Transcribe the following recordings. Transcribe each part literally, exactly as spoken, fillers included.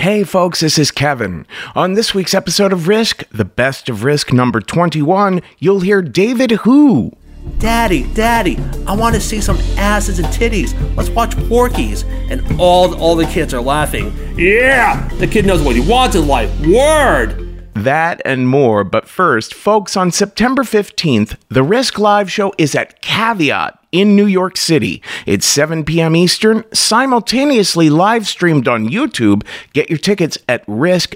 Hey folks, this is Kevin. On this week's episode of Risk, the best of Risk number twenty-one, you'll hear David Who. Daddy, Daddy, I want to see some asses and titties. Let's watch Porky's. And all, all the kids are laughing. Yeah, the kid knows what he wants in life. Word! That and more, but first, folks, on September fifteenth, the Risk Live show is at Caveat in New York City. It's seven p.m. Eastern, simultaneously live streamed on YouTube. Get your tickets at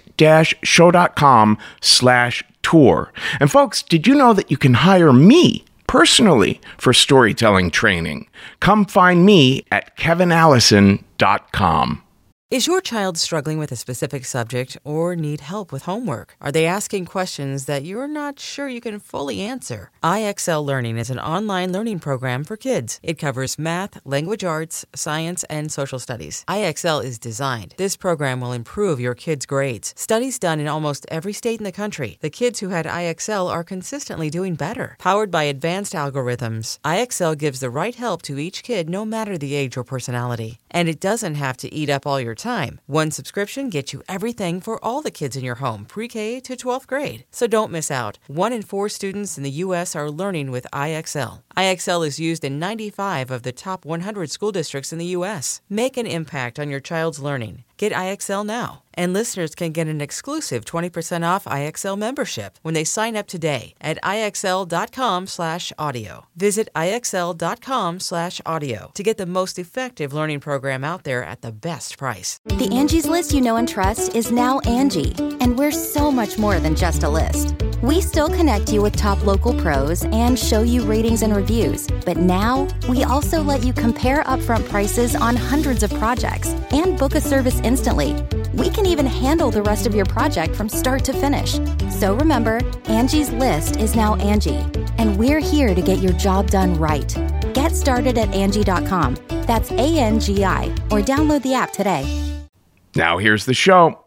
risk-show.com slash tour. And folks, did you know that you can hire me personally for storytelling training? Come find me at kevin allison dot com. Is your child struggling with a specific subject or need help with homework? Are they asking questions that you're not sure you can fully answer? I X L Learning is an online learning program for kids. It covers math, language arts, science, and social studies. I X L is designed. This program will improve your kids' grades. Studies done in almost every state in the country. The kids who had I X L are consistently doing better. Powered by advanced algorithms, I X L gives the right help to each kid no matter the age or personality. And it doesn't have to eat up all your time. One subscription gets you everything for all the kids in your home, pre-K to twelfth grade. So don't miss out. One in four students in the U S are learning with I X L. I X L is used in ninety-five of the top one hundred school districts in the U S. Make an impact on your child's learning. Get I X L now. And listeners can get an exclusive twenty percent off I X L membership when they sign up today at ixl.com slash audio. Visit ixl.com slash audio to get the most effective learning program out there at the best price. The Angie's List you know and trust is now Angie, and we're so much more than just a list. We still connect you with top local pros and show you ratings and reviews, but now we also let you compare upfront prices on hundreds of projects and book a service instantly. We can even handle the rest of your project from start to finish. So remember, Angie's List is now Angie, and we're here to get your job done right. Get started at Angie dot com. That's A N G I, or download the app today. Now here's the show.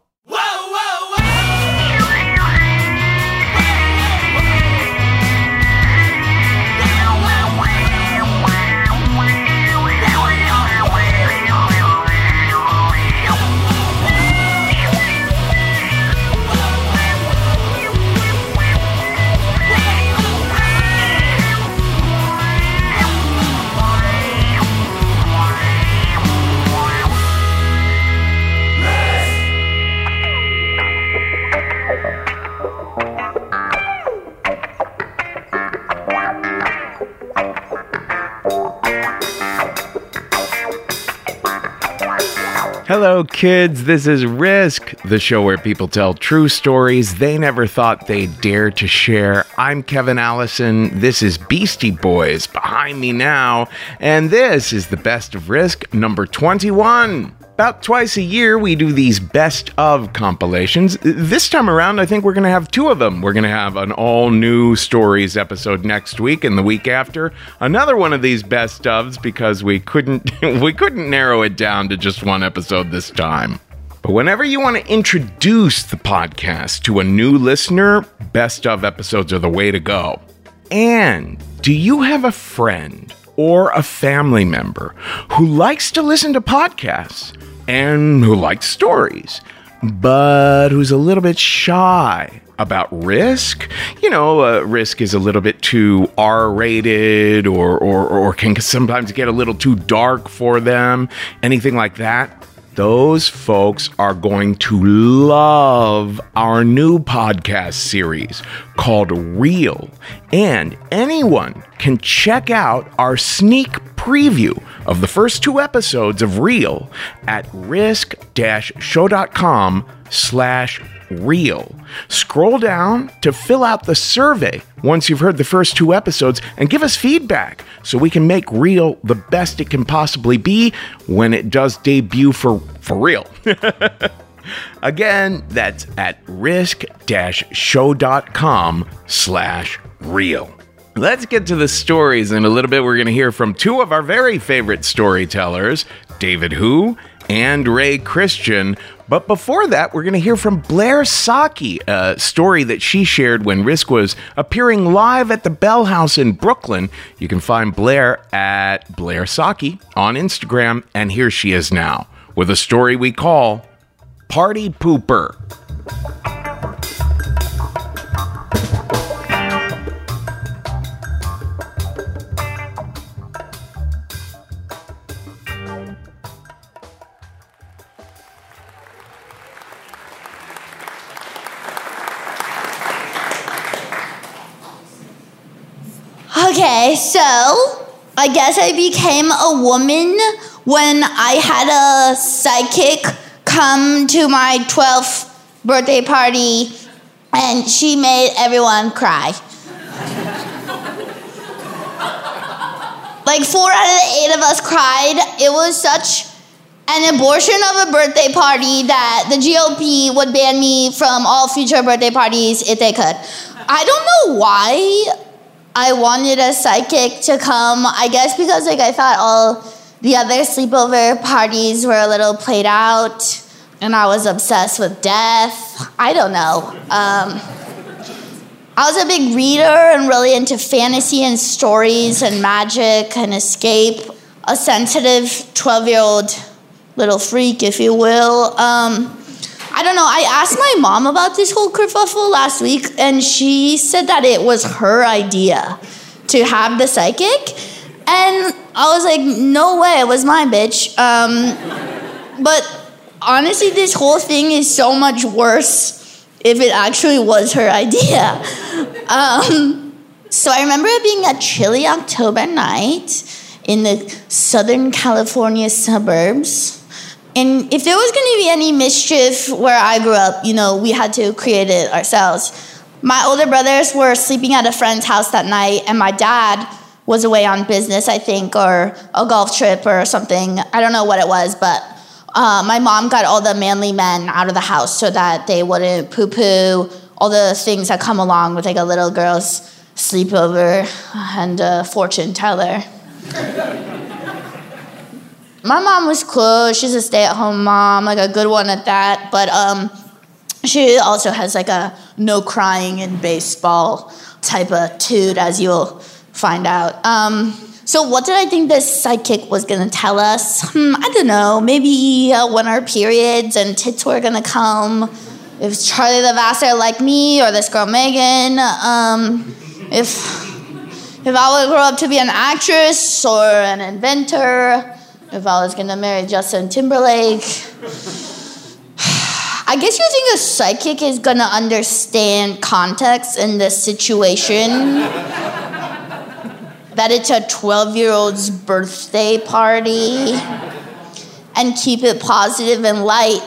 Hello, kids. This is Risk, the show where people tell true stories they never thought they'd dare to share. I'm Kevin Allison. This is Beastie Boys behind me now, and this is the best of Risk number twenty-one. About twice a year, we do these best of compilations. This time around, I think we're going to have two of them. We're going to have an all-new stories episode next week, and the week after, another one of these best ofs, because we couldn't we couldn't narrow it down to just one episode this time. But whenever you want to introduce the podcast to a new listener, best of episodes are the way to go. And do you have a friend or a family member who likes to listen to podcasts and who likes stories, but who's a little bit shy about Risk? You know, uh, Risk is a little bit too R-rated or, or, or can sometimes get a little too dark for them, anything like that. Those folks are going to love our new podcast series called Real. And anyone can check out our sneak preview of the first two episodes of Real at risk-show.com slash real. Scroll down to fill out the survey once you've heard the first two episodes and give us feedback so we can make Real the best it can possibly be when it does debut for, for real. Again, that's at risk-show.com slash real. Let's get to the stories. In a little bit, we're going to hear from two of our very favorite storytellers, David Who and Ray Christian. But before that, we're going to hear from Blair Saki, a story that she shared when Risk was appearing live at the Bell House in Brooklyn. You can find Blair at Blair Saki on Instagram, and here she is now with a story we call party pooper. Okay, so I guess I became a woman when I had a psychic come to my twelfth birthday party and she made everyone cry. Like four out of the eight of us cried. It was such an abortion of a birthday party that the G O P would ban me from all future birthday parties if they could. I don't know why I wanted a psychic to come. I guess because like I thought all the other sleepover parties were a little played out and I was obsessed with death. I don't know. Um, I was a big reader and really into fantasy and stories and magic and escape. A sensitive twelve-year-old little freak, if you will. Um, I don't know, I asked my mom about this whole kerfuffle last week, and she said that it was her idea to have the psychic. And I was like, no way, it was my bitch. Um, but honestly, this whole thing is so much worse if it actually was her idea. Um, so I remember it being a chilly October night in the Southern California suburbs. And if there was going to be any mischief where I grew up, you know, we had to create it ourselves. My older brothers were sleeping at a friend's house that night, and my dad was away on business, I think, or a golf trip or something. I don't know what it was, but uh, my mom got all the manly men out of the house so that they wouldn't poo-poo all the things that come along with like a little girl's sleepover and a fortune teller. My mom was cool. She's a stay-at-home mom, like a good one at that. But um, she also has like a no crying in baseball type of toot, as you'll find out. Um, so what did I think this psychic was going to tell us? Hmm, I don't know. Maybe uh, when our periods and tits were going to come. If Charlie the Vassar like me or this girl Megan. Um, if, if I would grow up to be an actress or an inventor. If I was gonna marry Justin Timberlake. I guess you think a psychic is gonna understand context in this situation. That it's a twelve-year-old's birthday party. And keep it positive and light.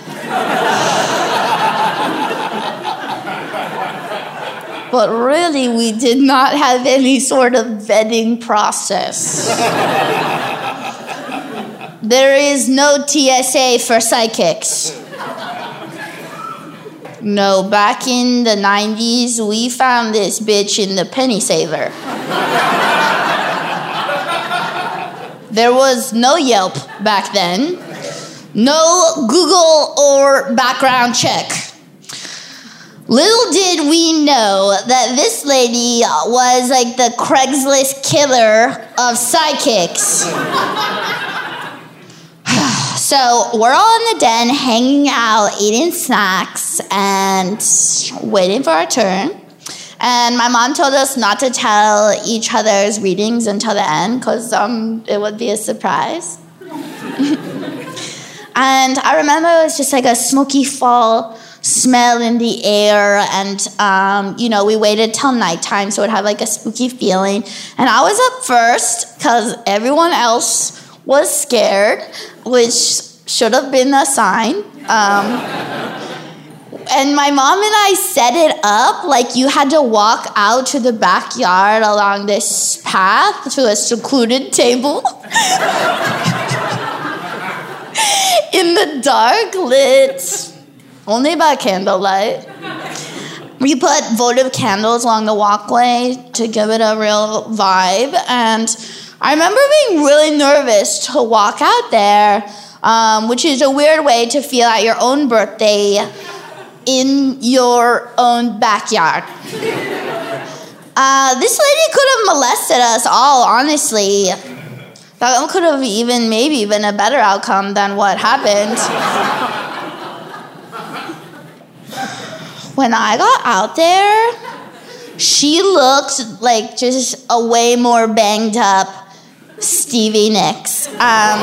But really, we did not have any sort of vetting process. There is no T S A for psychics. No, back in the nineties, we found this bitch in the penny saver. There was no Yelp back then. No Google or background check. Little did we know that this lady was like the Craigslist killer of psychics. So we're all in the den, hanging out, eating snacks, and waiting for our turn. And my mom told us not to tell each other's readings until the end, because um, it would be a surprise. And I remember it was just like a smoky fall smell in the air, and um, you know, we waited till nighttime, so it would have like a spooky feeling. And I was up first, because everyone else was scared, which should have been a sign. Um, and my mom and I set it up like you had to walk out to the backyard along this path to a secluded table. In the dark, lit only by candlelight. We put votive candles along the walkway to give it a real vibe, and I remember being really nervous to walk out there, um, which is a weird way to feel at your own birthday in your own backyard. Uh, this lady could have molested us all, honestly. That could have even maybe been a better outcome than what happened. when I got out there, she looked like just a way more banged up Stevie Nicks. Um,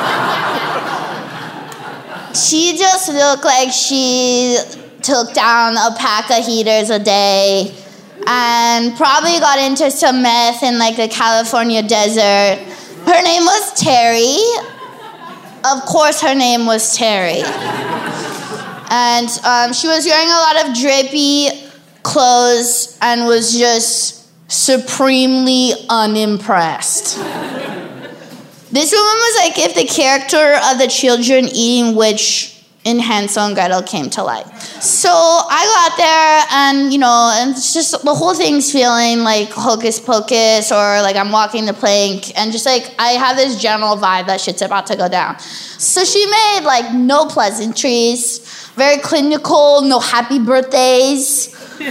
she just looked like she took down a pack of heaters a day and probably got into some meth in like the California desert. Her name was Terry. Of course her name was Terry. And um, she was wearing a lot of drippy clothes and was just supremely unimpressed. This woman was like if the character of the Children Eating Witch in Hansel and Gretel came to life. So I got there and, you know, and it's just the whole thing's feeling like hocus pocus or like I'm walking the plank and just like I have this general vibe that shit's about to go down. So she made like no pleasantries, very clinical, no happy birthdays.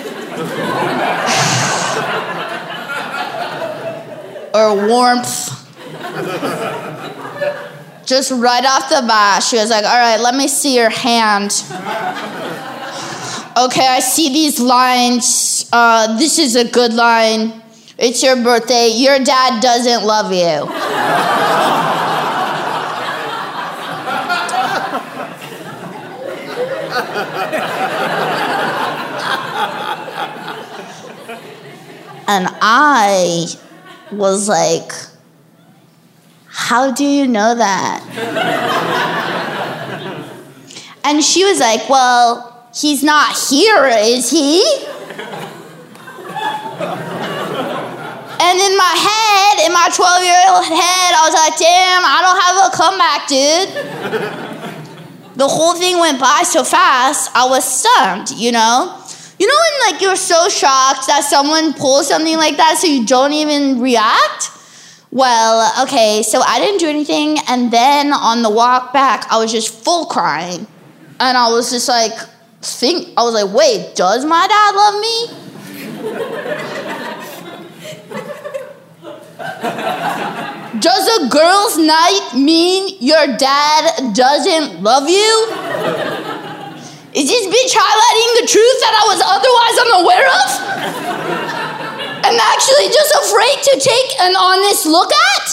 or warmth. Just right off the bat, she was like, all right, let me see your hand. Okay, I see these lines. Uh, this is a good line. It's your birthday. Your dad doesn't love you. And I was like, how do you know that? And she was like, well, he's not here, is he? And in my head, in my twelve-year-old head, I was like, damn, I don't have a comeback, dude. The whole thing went by so fast, I was stunned, you know? You know when like you're so shocked that someone pulls something like that so you don't even react? Well, okay, so I didn't do anything, and then on the walk back, I was just full crying. And I was just like, think, I was like, wait, does my dad love me? Does a girl's night mean your dad doesn't love you? Is this bitch highlighting the truth that I was otherwise unaware of? And actually just afraid to take an honest look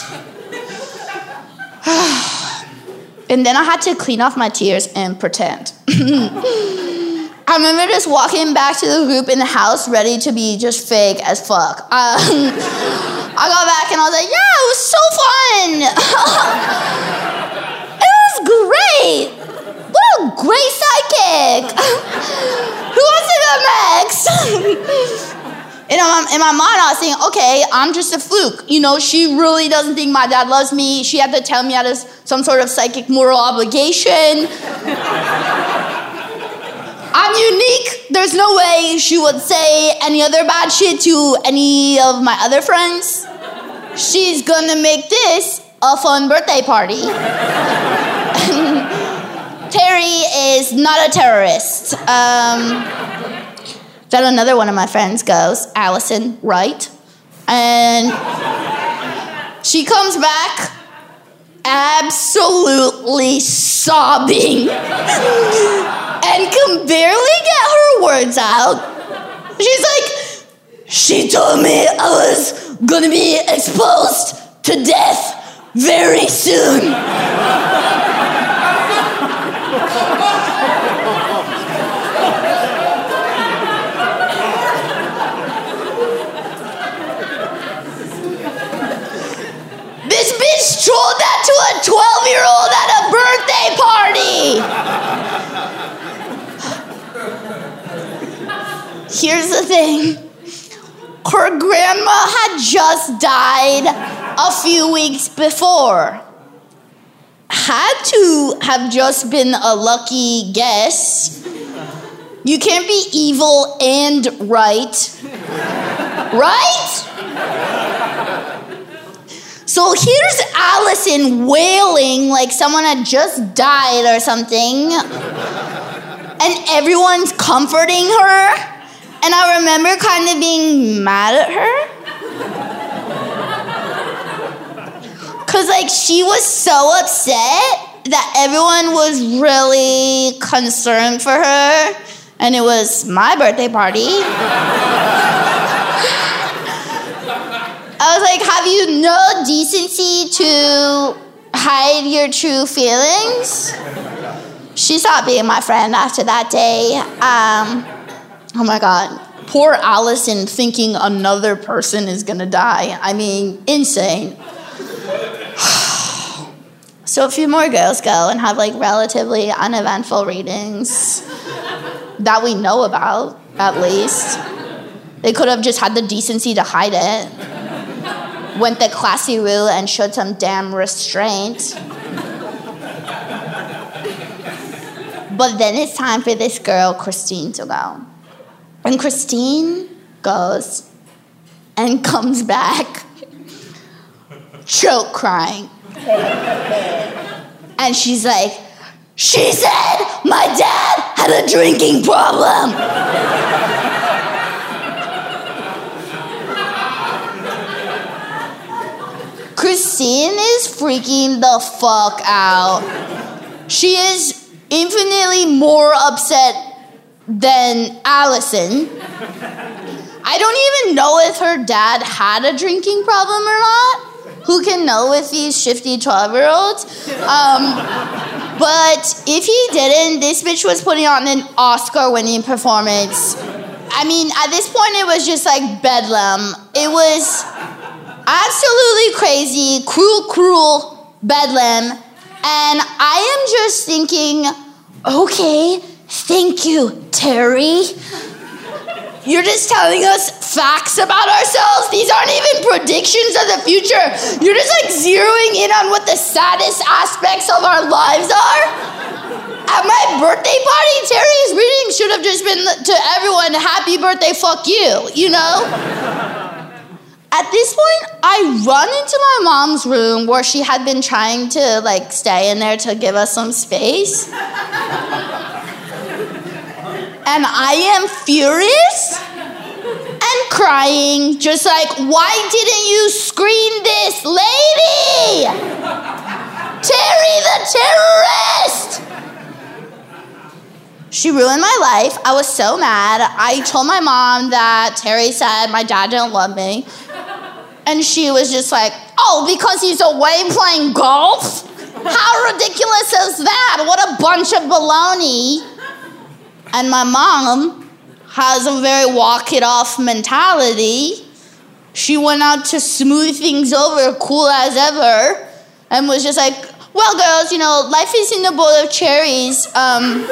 at? And then I had to clean off my tears and pretend. I remember just walking back to the group in the house ready to be just fake as fuck. Um, I got back and I was like, yeah, it was so fun. It was great. What a great sidekick. Who wants to go next? In my, in my mind, I was thinking, okay, I'm just a fluke. You know, she really doesn't think my dad loves me. She had to tell me out of some sort of psychic moral obligation. I'm unique. There's no way she would say any other bad shit to any of my other friends. She's gonna make this a fun birthday party. Terry is not a terrorist. Um... Then another one of my friends goes, Allison, right? And she comes back absolutely sobbing and can barely get her words out. She's like, she told me I was gonna be exposed to death very soon. This bitch told that to a twelve-year-old at a birthday party. Here's the thing. Her grandma had just died a few weeks before. Had to have just been a lucky guess. You can't be evil and right. Right? So here's Allison wailing like someone had just died or something. And everyone's comforting her. And I remember kind of being mad at her. Because, like, she was so upset that everyone was really concerned for her and it was my birthday party. I was like, have you no decency to hide your true feelings? She stopped being my friend after that day. Um, oh my God. Poor Allison thinking another person is gonna die. I mean, insane. So a few more girls go and have like relatively uneventful readings that we know about, at least. They could have just had the decency to hide it. Went the classy route and showed some damn restraint. But then it's time for this girl, Christine, to go. And Christine goes and comes back choke crying. And she's like, she said my dad had a drinking problem. Christine is freaking the fuck out. She is infinitely more upset than Allison. I don't even know if her dad had a drinking problem or not. Who can know with these shifty twelve-year-olds? Um, but if he didn't, this bitch was putting on an Oscar-winning performance. I mean, at this point, it was just like bedlam. It was absolutely crazy, cruel, cruel bedlam. And I am just thinking, okay, thank you, Terry. You're just telling us facts about ourselves? These aren't even predictions of the future. You're just like zeroing in on what the saddest aspects of our lives are? At my birthday party, Terry's reading should have just been to everyone, happy birthday, fuck you, you know? At this point, I run into my mom's room where she had been trying to like stay in there to give us some space. And I am furious and crying, just like, why didn't you screen this lady? Terry the terrorist! She ruined my life. I was so mad. I told my mom that Terry said my dad didn't love me. And she was just like, oh, because he's away playing golf? How ridiculous is that? What a bunch of baloney. And my mom has a very walk-it-off mentality. She went out to smooth things over, cool as ever, and was just like, well, girls, you know, life is in a bowl of cherries. Um,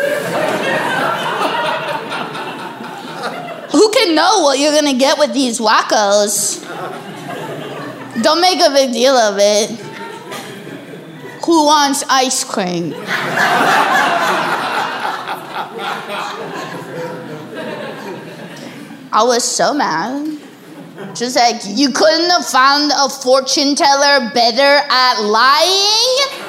who can know what you're going to get with these wackos? Don't make a big deal of it. Who wants ice cream? I was so mad. Just like, you couldn't have found a fortune teller better at lying?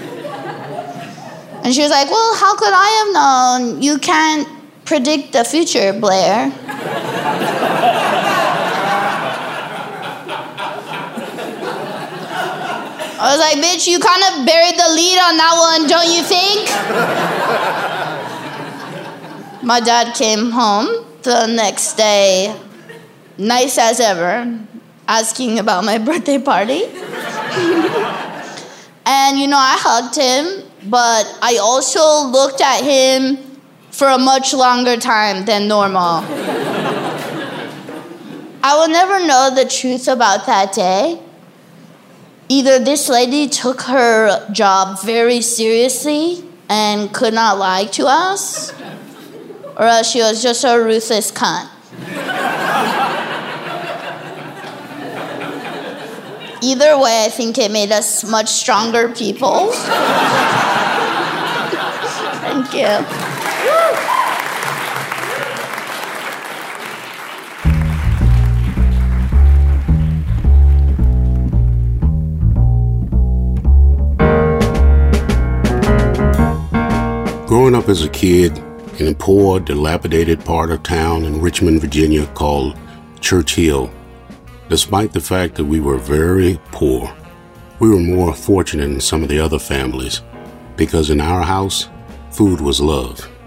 And she was like, well, how could I have known? You can't predict the future, Blair. I was like, bitch, you kind of buried the lead on that one, don't you think? My dad came home the next day, nice as ever, asking about my birthday party. And, you know, I hugged him, but I also looked at him for a much longer time than normal. I will never know the truth about that day. Either this lady took her job very seriously and could not lie to us, or else she was just a ruthless cunt. Either way, I think it made us much stronger people. Thank you. Growing up as a kid in a poor, dilapidated part of town in Richmond, Virginia called Church Hill, despite the fact that we were very poor, we were more fortunate than some of the other families because in our house, food was love.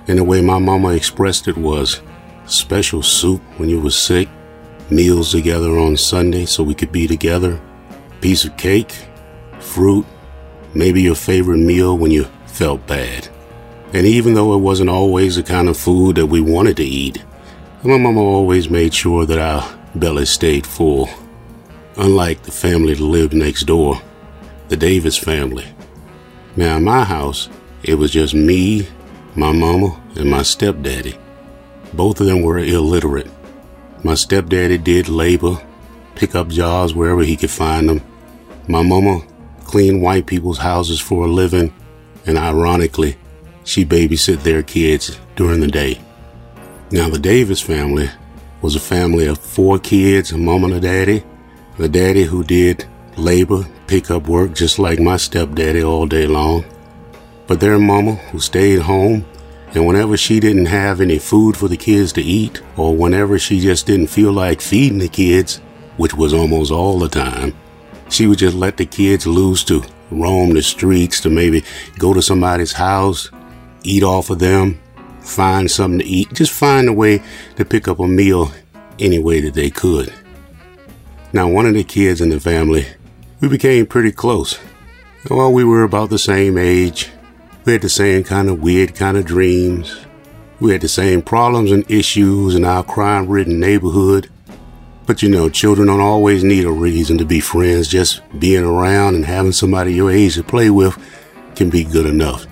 And the way my mama expressed it was special soup when you was sick, meals together on Sunday so we could be together, piece of cake, fruit, maybe your favorite meal when you felt bad. And even though it wasn't always the kind of food that we wanted to eat, my mama always made sure that our bellies stayed full. Unlike the family that lived next door, the Davis family. Now in my house, it was just me, my mama, and my stepdaddy. Both of them were illiterate. My stepdaddy did labor, pick up jobs wherever he could find them. My mama cleaned white people's houses for a living, and ironically, she babysit their kids during the day. Now the Davis family was a family of four kids, a mom and a daddy. The daddy who did labor, pick up work just like my stepdaddy all day long. But their mama who stayed home, and whenever she didn't have any food for the kids to eat, or whenever she just didn't feel like feeding the kids, which was almost all the time, she would just let the kids loose to roam the streets, to maybe go to somebody's house, eat off of them, find something to eat, just find a way to pick up a meal any way that they could. Now, one of the kids in the family, we became pretty close. Well, we were about the same age. We had the same kind of weird kind of dreams. We had the same problems and issues in our crime-ridden neighborhood. But you know, children don't always need a reason to be friends. Just being around and having somebody your age to play with can be good enough.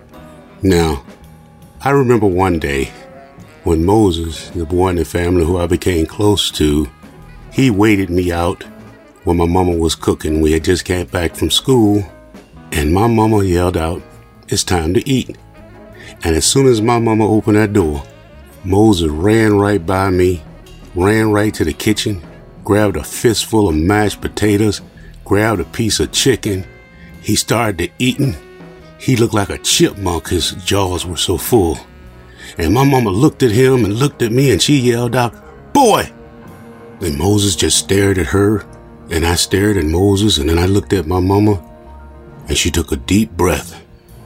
Now, I remember one day when Moses, the boy in the family who I became close to, he waited me out when my mama was cooking. We had just came back from school, and my mama yelled out, "It's time to eat." And as soon as my mama opened that door, Moses ran right by me, ran right to the kitchen, grabbed a fistful of mashed potatoes, grabbed a piece of chicken. He started to eating. He looked like a chipmunk. His jaws were so full. And my mama looked at him and looked at me, and she yelled out, "Boy!" And Moses just stared at her, and I stared at Moses, and then I looked at my mama, and she took a deep breath.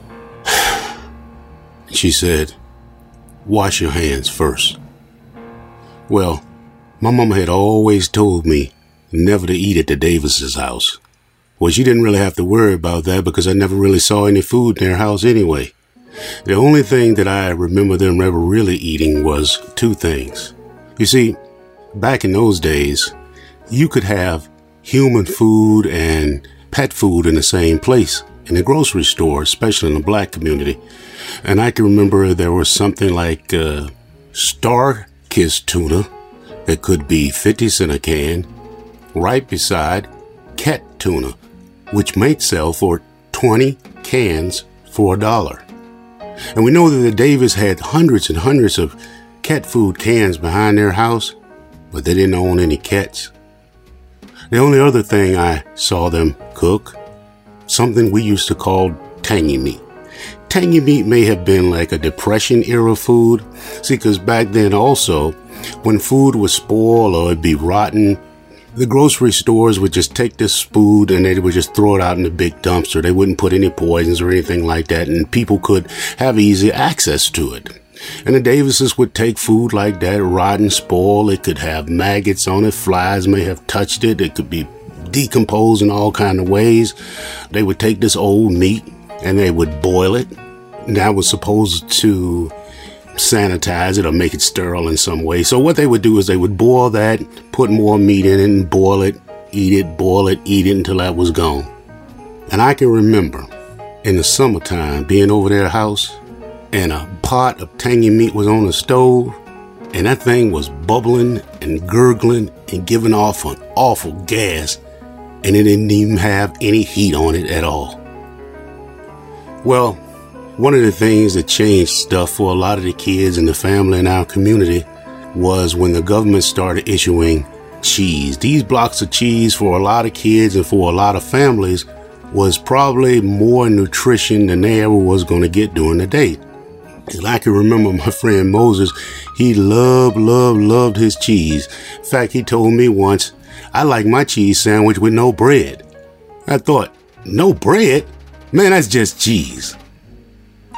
And she said, "Wash your hands first." Well, my mama had always told me never to eat at the Davis's house. Well, she didn't really have to worry about that because I never really saw any food in their house anyway. The only thing that I remember them ever really eating was two things. You see, back in those days, you could have human food and pet food in the same place in the grocery store, especially in the black community. And I can remember there was something like uh, Star-Kissed tuna that could be fifty cents a can, right beside cat tuna, which might sell for twenty cans for a dollar. And we know that the Davis had hundreds and hundreds of cat food cans behind their house, but they didn't own any cats. The only other thing I saw them cook, something we used to call tangy meat. Tangy meat may have been like a Depression era food. See, because back then also, when food would spoil or it'd be rotten, the grocery stores would just take this food and they would just throw it out in the big dumpster. They wouldn't put any poisons or anything like that, and people could have easy access to it. And the Davises would take food like that, rotten, spoil. It could have maggots on it. Flies may have touched it. It could be decomposed in all kind of ways. They would take this old meat and they would boil it. And that was supposed to sanitize it or make it sterile in some way. So what they would do is they would boil that, put more meat in it and boil it, eat it, boil it, eat it until that was gone. And I can remember in the summertime being over their house, and a pot of tangy meat was on the stove, and that thing was bubbling and gurgling and giving off an awful gas, and it didn't even have any heat on it at all. Well, one of the things that changed stuff for a lot of the kids in the family in our community was when the government started issuing cheese. These blocks of cheese for a lot of kids and for a lot of families was probably more nutrition than they ever was going to get during the day. And I can remember my friend Moses, he loved, loved, loved his cheese. In fact, he told me once, "I like my cheese sandwich with no bread." I thought, no bread? Man, that's just cheese.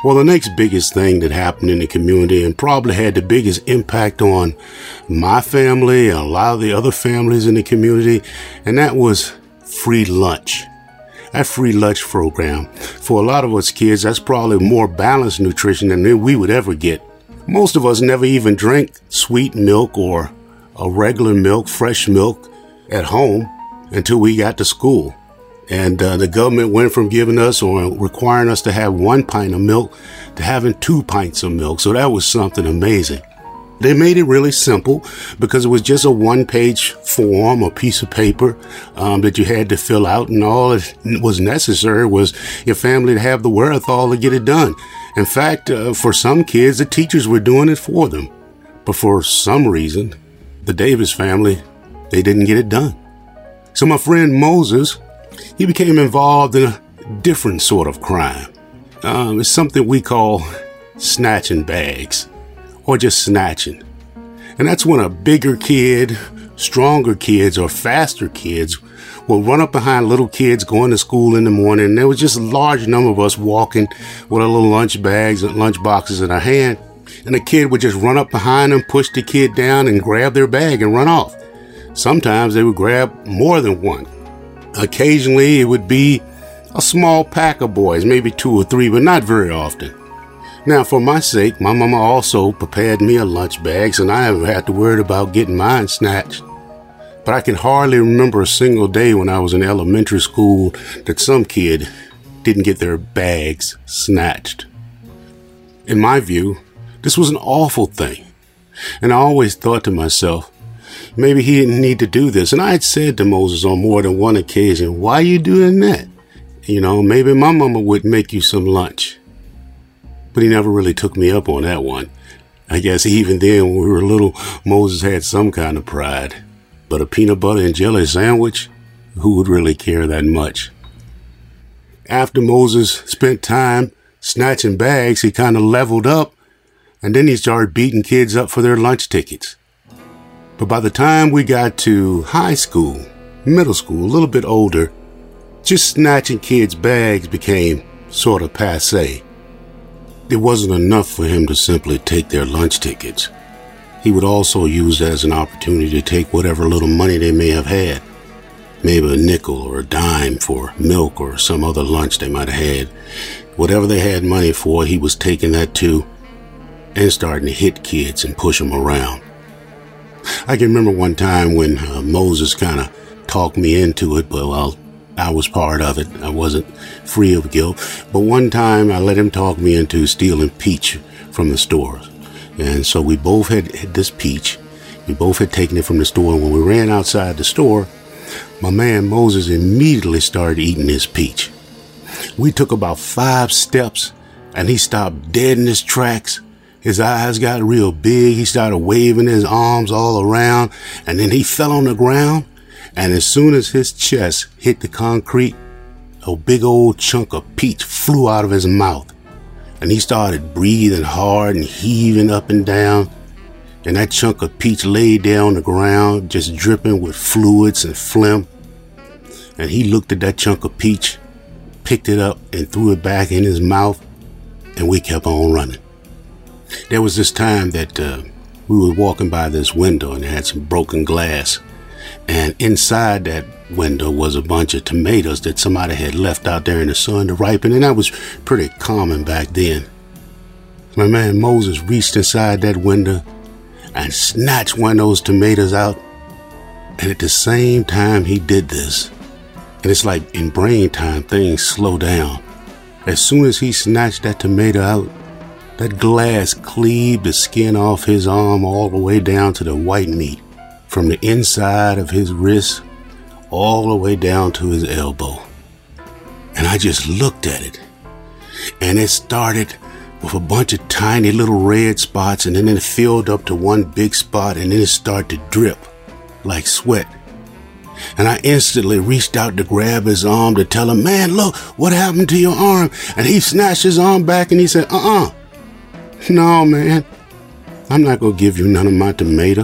Well, the next biggest thing that happened in the community and probably had the biggest impact on my family and a lot of the other families in the community, and that was free lunch. That free lunch program. For a lot of us kids, that's probably more balanced nutrition than we would ever get. Most of us never even drank sweet milk or a regular milk, fresh milk at home until we got to school. And uh, the government went from giving us or requiring us to have one pint of milk to having two pints of milk. So that was something amazing. They made it really simple because it was just a one-page form, a piece of paper um, that you had to fill out, and all that was necessary was your family to have the wherewithal to get it done. In fact, uh, for some kids, the teachers were doing it for them. But for some reason, the Davis family, they didn't get it done. So my friend Moses, he became involved in a different sort of crime. Um, it's something we call snatching bags, or just snatching. And that's when a bigger kid, stronger kids, or faster kids will run up behind little kids going to school in the morning. And there was just a large number of us walking with our little lunch bags and lunch boxes in our hand. And the kid would just run up behind them, push the kid down, and grab their bag and run off. Sometimes they would grab more than one. Occasionally, it would be a small pack of boys, maybe two or three, but not very often. Now, for my sake, my mama also prepared me a lunch bag, so I never had to worry about getting mine snatched. But I can hardly remember a single day when I was in elementary school that some kid didn't get their bags snatched. In my view, this was an awful thing. And I always thought to myself, maybe he didn't need to do this. And I had said to Moses on more than one occasion, why are you doing that? You know, maybe my mama would make you some lunch. But he never really took me up on that one. I guess even then when we were little, Moses had some kind of pride. But a peanut butter and jelly sandwich, who would really care that much? After Moses spent time snatching bags, he kind of leveled up, and then he started beating kids up for their lunch tickets. But by the time we got to high school, middle school, a little bit older, just snatching kids' bags became sort of passé. It wasn't enough for him to simply take their lunch tickets. He would also use that as an opportunity to take whatever little money they may have had. Maybe a nickel or a dime for milk or some other lunch they might have had. Whatever they had money for, he was taking that too and starting to hit kids and push them around. I can remember one time when uh, Moses kind of talked me into it, but well, I was part of it. I wasn't free of guilt. But one time I let him talk me into stealing peach from the store. And so we both had, had this peach. We both had taken it from the store. And when we ran outside the store, my man Moses immediately started eating his peach. We took about five steps and he stopped dead in his tracks. His eyes got real big. He started waving his arms all around, and then he fell on the ground. And as soon as his chest hit the concrete, a big old chunk of peach flew out of his mouth. And he started breathing hard and heaving up and down. And that chunk of peach laid there on the ground, just dripping with fluids and phlegm. And he looked at that chunk of peach, picked it up and threw it back in his mouth, and we kept on running. There was this time that uh, we were walking by this window and it had some broken glass. And inside that window was a bunch of tomatoes that somebody had left out there in the sun to ripen. And that was pretty common back then. My man Moses reached inside that window and snatched one of those tomatoes out. And at the same time he did this, and it's like in brain time, things slow down. As soon as he snatched that tomato out, that glass cleaved the skin off his arm all the way down to the white meat, from the inside of his wrist all the way down to his elbow. And I just looked at it, and it started with a bunch of tiny little red spots, and then it filled up to one big spot, and then it started to drip like sweat. And I instantly reached out to grab his arm to tell him, man, look, what happened to your arm? And he snatched his arm back and he said, uh-uh. No, man, I'm not going to give you none of my tomato.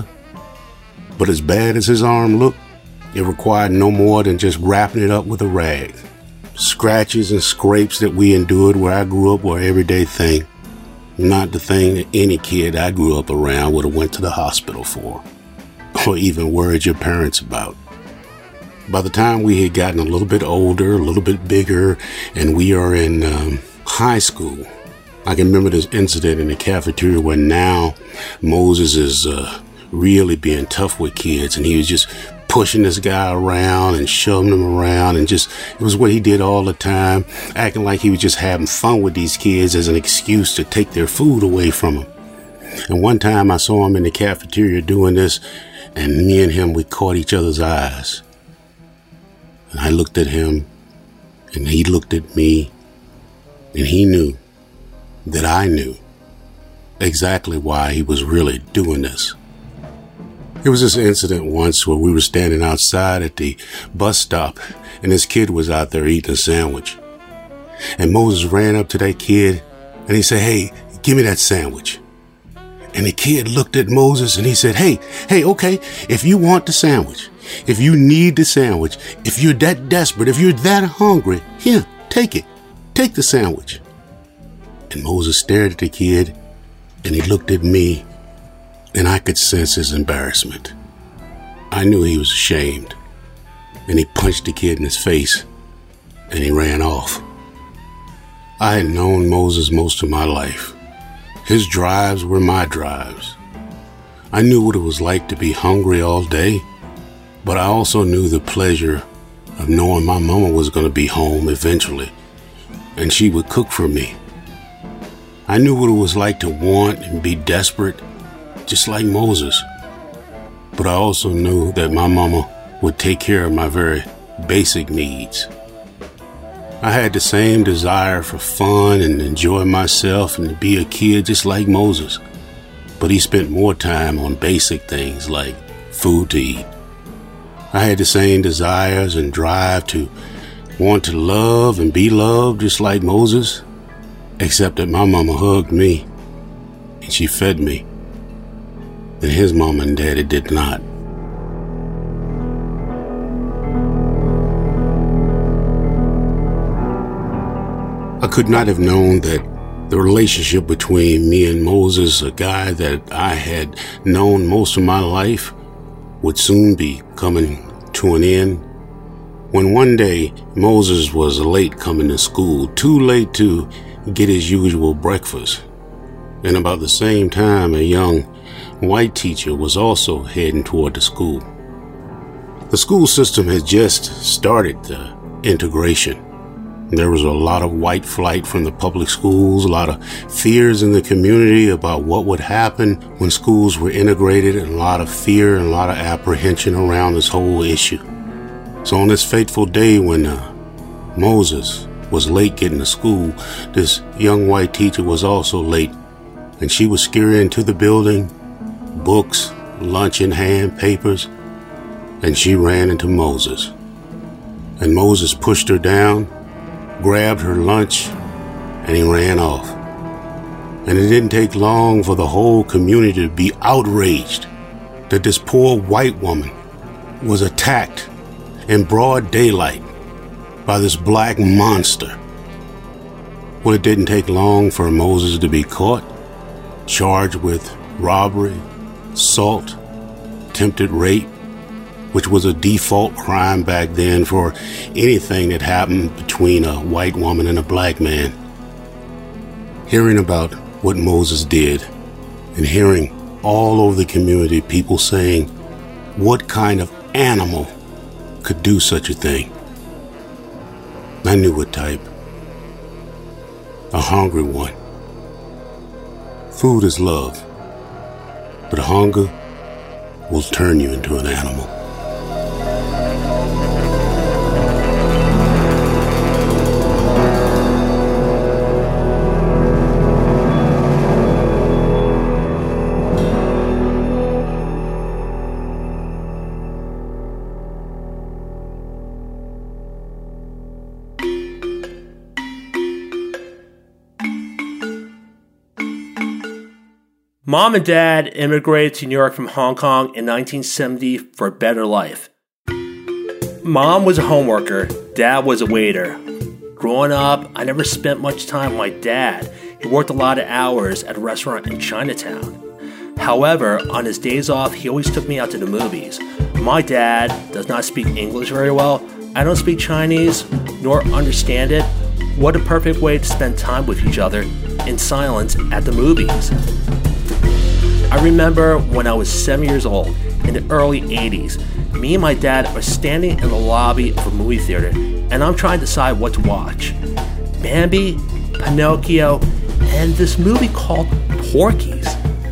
But as bad as his arm looked, it required no more than just wrapping it up with a rag. scratches and scrapes that we endured where I grew up were an everyday thing. Not the thing that any kid I grew up around would have went to the hospital for, or even worried your parents about. By the time we had gotten a little bit older, a little bit bigger, and we are in um, high school, I can remember this incident in the cafeteria where now Moses is uh, really being tough with kids, and he was just pushing this guy around and shoving him around, and just, it was what he did all the time, acting like he was just having fun with these kids as an excuse to take their food away from them. And one time I saw him in the cafeteria doing this, and me and him, we caught each other's eyes. And I looked at him, and he looked at me, and he knew that I knew exactly why he was really doing this. There was this incident once where we were standing outside at the bus stop, and this kid was out there eating a sandwich. And Moses ran up to that kid, and he said, "Hey, give me that sandwich." And the kid looked at Moses, and he said, hey, hey, okay, if you want the sandwich, if you need the sandwich, if you're that desperate, if you're that hungry, here, take it. Take the sandwich. And Moses stared at the kid, and he looked at me, and I could sense his embarrassment. I knew he was ashamed, and he punched the kid in his face, and he ran off. I had known Moses most of my life. His drives were my drives. I knew what it was like to be hungry all day, but I also knew the pleasure of knowing my mama was going to be home eventually, and she would cook for me. I knew what it was like to want and be desperate, just like Moses. But I also knew that my mama would take care of my very basic needs. I had the same desire for fun and enjoy myself and to be a kid just like Moses. But he spent more time on basic things like food to eat. I had the same desires and drive to want to love and be loved just like Moses, except that my mama hugged me and she fed me, and his mama and daddy did not. I could not have known that the relationship between me and Moses, a guy that I had known most of my life, would soon be coming to an end. When one day Moses was late coming to school, too late to get his usual breakfast. And about the same time, a young white teacher was also heading toward the school. The school system had just started the integration. There was a lot of white flight from the public schools, a lot of fears in the community about what would happen when schools were integrated, and a lot of fear and a lot of apprehension around this whole issue. So on this fateful day when uh, Moses was late getting to school, this young white teacher was also late, and she was scurrying to the building, books, lunch in hand, papers, and she ran into Moses. And Moses pushed her down, grabbed her lunch, and he ran off. And it didn't take long for the whole community to be outraged that this poor white woman was attacked in broad daylight by this black monster. Well, it didn't take long for Moses to be caught, charged with robbery, assault, attempted rape, which was a default crime back then for anything that happened between a white woman and a black man. Hearing about what Moses did, and hearing all over the community people saying, what kind of animal could do such a thing? I knew what type. A hungry one. Food is love, but hunger will turn you into an animal. Mom and Dad immigrated to New York from Hong Kong in nineteen seventy for a better life. Mom was a home worker, Dad was a waiter. Growing up, I never spent much time with my dad. He worked a lot of hours at a restaurant in Chinatown. However, on his days off, he always took me out to the movies. My dad does not speak English very well. I don't speak Chinese, nor understand it. What a perfect way to spend time with each other in silence at the movies. I remember when I was seven years old, in the early eighties, me and my dad are standing in the lobby of a movie theater, and I'm trying to decide what to watch. Bambi, Pinocchio, and this movie called Porky's.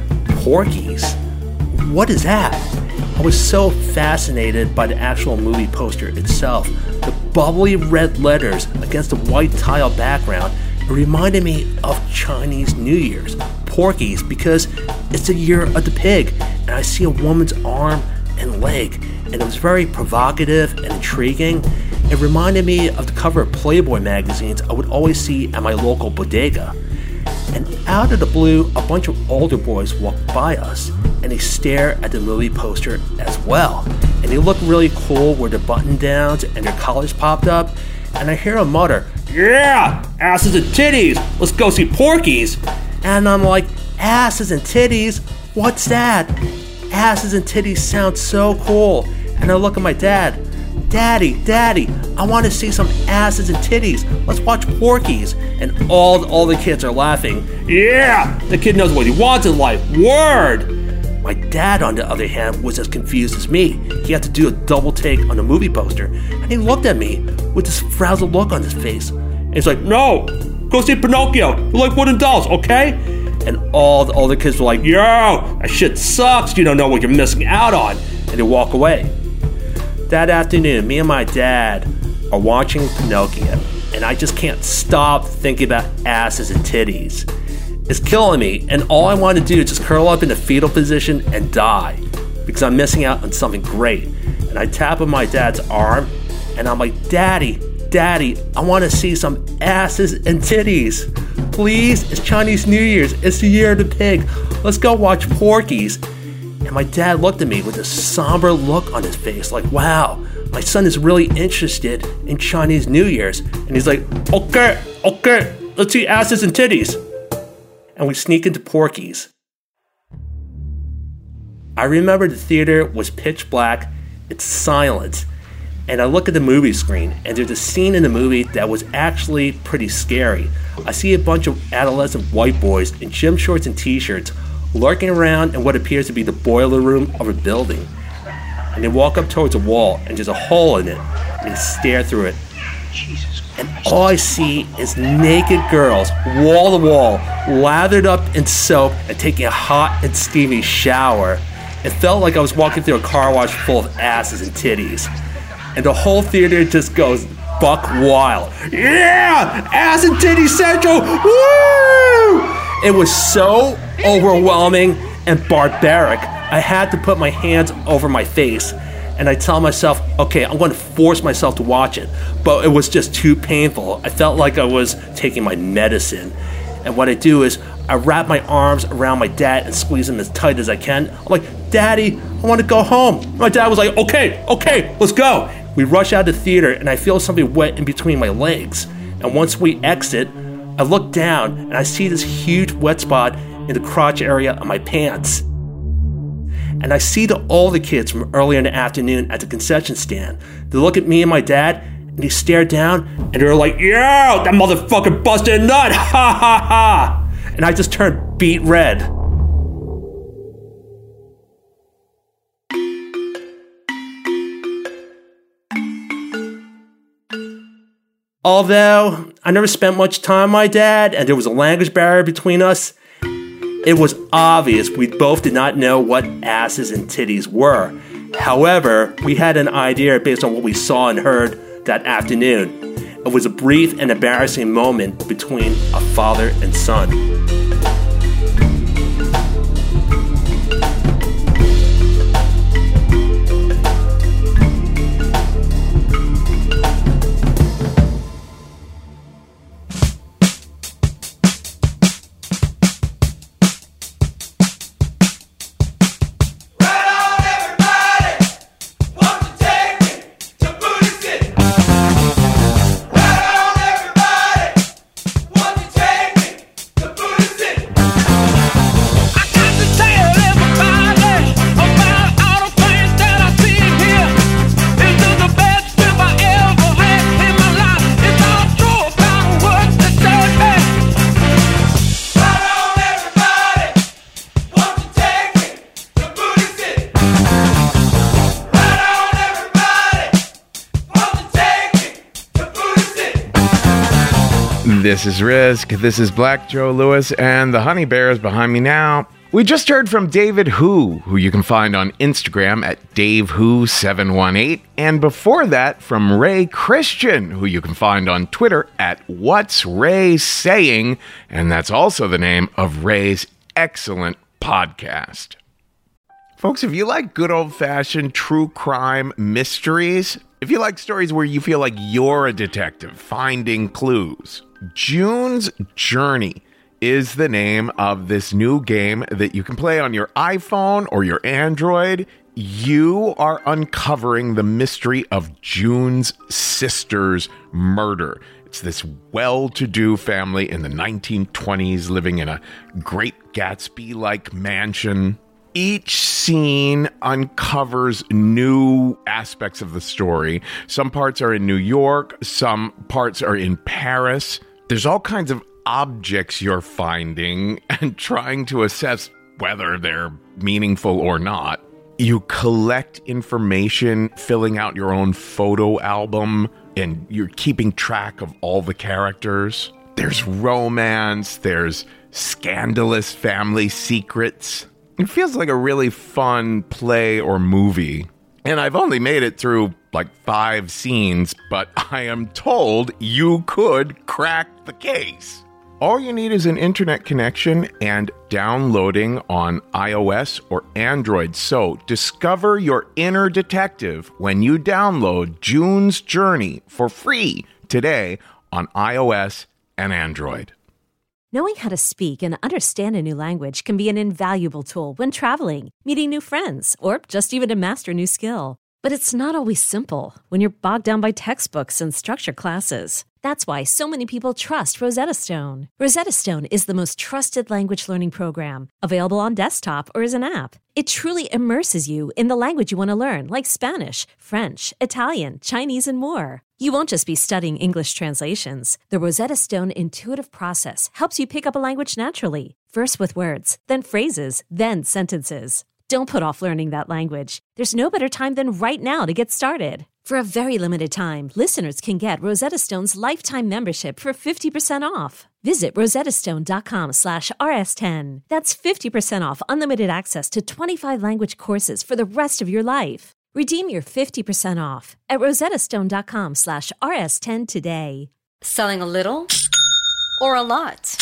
Porky's? What is that? I was so fascinated by the actual movie poster itself. The bubbly red letters against the white tile background, it reminded me of Chinese New Year's, Porky's, because it's the year of the pig, and I see a woman's arm and leg, and it was very provocative and intriguing. It reminded me of the cover of Playboy magazines I would always see at my local bodega. And out of the blue, a bunch of older boys walk by us, and they stare at the movie poster as well. And they look really cool with their button downs and their collars popped up. And I hear them mutter, "Yeah, asses and titties, let's go see Porky's." And I'm like, asses and titties? What's that? Asses and titties sound so cool. And I look at my dad. Daddy, Daddy, I want to see some asses and titties. Let's watch Porky's. And all, all the kids are laughing. Yeah, the kid knows what he wants in life. Word! My dad, on the other hand, was as confused as me. He had to do a double take on the movie poster. And he looked at me with this frazzled look on his face. And he's like, "No, go see Pinocchio. You like wooden dolls, okay?" And all the other kids were like, "Yo, that shit sucks. You don't know what you're missing out on." And they walk away. That afternoon, me and my dad are watching Pinocchio, and I just can't stop thinking about asses and titties. It's killing me, and all I want to do is just curl up in the fetal position and die, because I'm missing out on something great. And I tap on my dad's arm, and I'm like, "Daddy, Daddy, I want to see some asses and titties. Please, it's Chinese New Year's, it's the year of the pig. Let's go watch Porky's." And my dad looked at me with a somber look on his face, like, wow, my son is really interested in Chinese New Year's. And he's like, okay, okay, let's see asses and titties. And we sneak into Porky's. I remember the theater was pitch black, it's silent, and I look at the movie screen, and there's a scene in the movie that was actually pretty scary. I see a bunch of adolescent white boys in gym shorts and t-shirts lurking around in what appears to be the boiler room of a building. And they walk up towards a wall, and there's a hole in it, and they stare through it. And all I see is naked girls, wall to wall, lathered up in soap and taking a hot and steamy shower. It felt like I was walking through a car wash full of asses and titties. And the whole theater just goes buck wild. Yeah! Ass and titty central! Woo! It was so overwhelming and barbaric. I had to put my hands over my face, and I tell myself, okay, I'm going to force myself to watch it. But it was just too painful. I felt like I was taking my medicine. And what I do is I wrap my arms around my dad and squeeze him as tight as I can. I'm like, "Daddy, I want to go home." My dad was like, okay, okay, let's go. We rush out of the theater, and I feel something wet in between my legs. And once we exit, I look down, and I see this huge wet spot in the crotch area of my pants. And I see the older kids from earlier in the afternoon at the concession stand. They look at me and my dad, and they stare down, and they're like, "Yeah, that motherfucker busted a nut, ha ha ha!" And I just turned beet red. Although I never spent much time with my dad, and there was a language barrier between us, it was obvious we both did not know what asses and titties were. However, we had an idea based on what we saw and heard that afternoon. It was a brief and embarrassing moment between a father and son. Everybody, This is Risk. This is Black Joe Lewis, and the Honey Bear is behind me now. We just heard from David Who, who you can find on Instagram at Dave Who seven one eight, and before that from Ray Christian, who you can find on Twitter at What's Ray Saying, and that's also the name of Ray's excellent podcast. Folks, if you like good old-fashioned true crime mysteries, if you like stories where you feel like you're a detective finding clues, June's Journey is the name of this new game that you can play on your iPhone or your Android. You are uncovering the mystery of June's sister's murder. It's this well-to-do family in the nineteen twenties living in a Great Gatsby-like mansion. Each scene uncovers new aspects of the story. Some parts are in New York, some parts are in Paris. There's all kinds of objects you're finding and trying to assess whether they're meaningful or not. You collect information, filling out your own photo album, and you're keeping track of all the characters. There's romance, there's scandalous family secrets. It feels like a really fun play or movie. And I've only made it through like five scenes, but I am told you could crack the case. All you need is an internet connection and downloading on iOS or Android. So discover your inner detective when you download June's Journey for free today on iOS and Android. Knowing how to speak and understand a new language can be an invaluable tool when traveling, meeting new friends, or just even to master a new skill. But it's not always simple when you're bogged down by textbooks and structured classes. That's why so many people trust Rosetta Stone. Rosetta Stone is the most trusted language learning program, available on desktop or as an app. It truly immerses you in the language you want to learn, like Spanish, French, Italian, Chinese, and more. You won't just be studying English translations. The Rosetta Stone intuitive process helps you pick up a language naturally, first with words, then phrases, then sentences. Don't put off learning that language. There's no better time than right now to get started. For a very limited time, listeners can get Rosetta Stone's lifetime membership for fifty percent off. Visit rosettastone.com slash rs10. That's fifty percent off unlimited access to twenty-five language courses for the rest of your life. Redeem your fifty percent off at rosettastone.com slash rs10 today. Selling a little or a lot?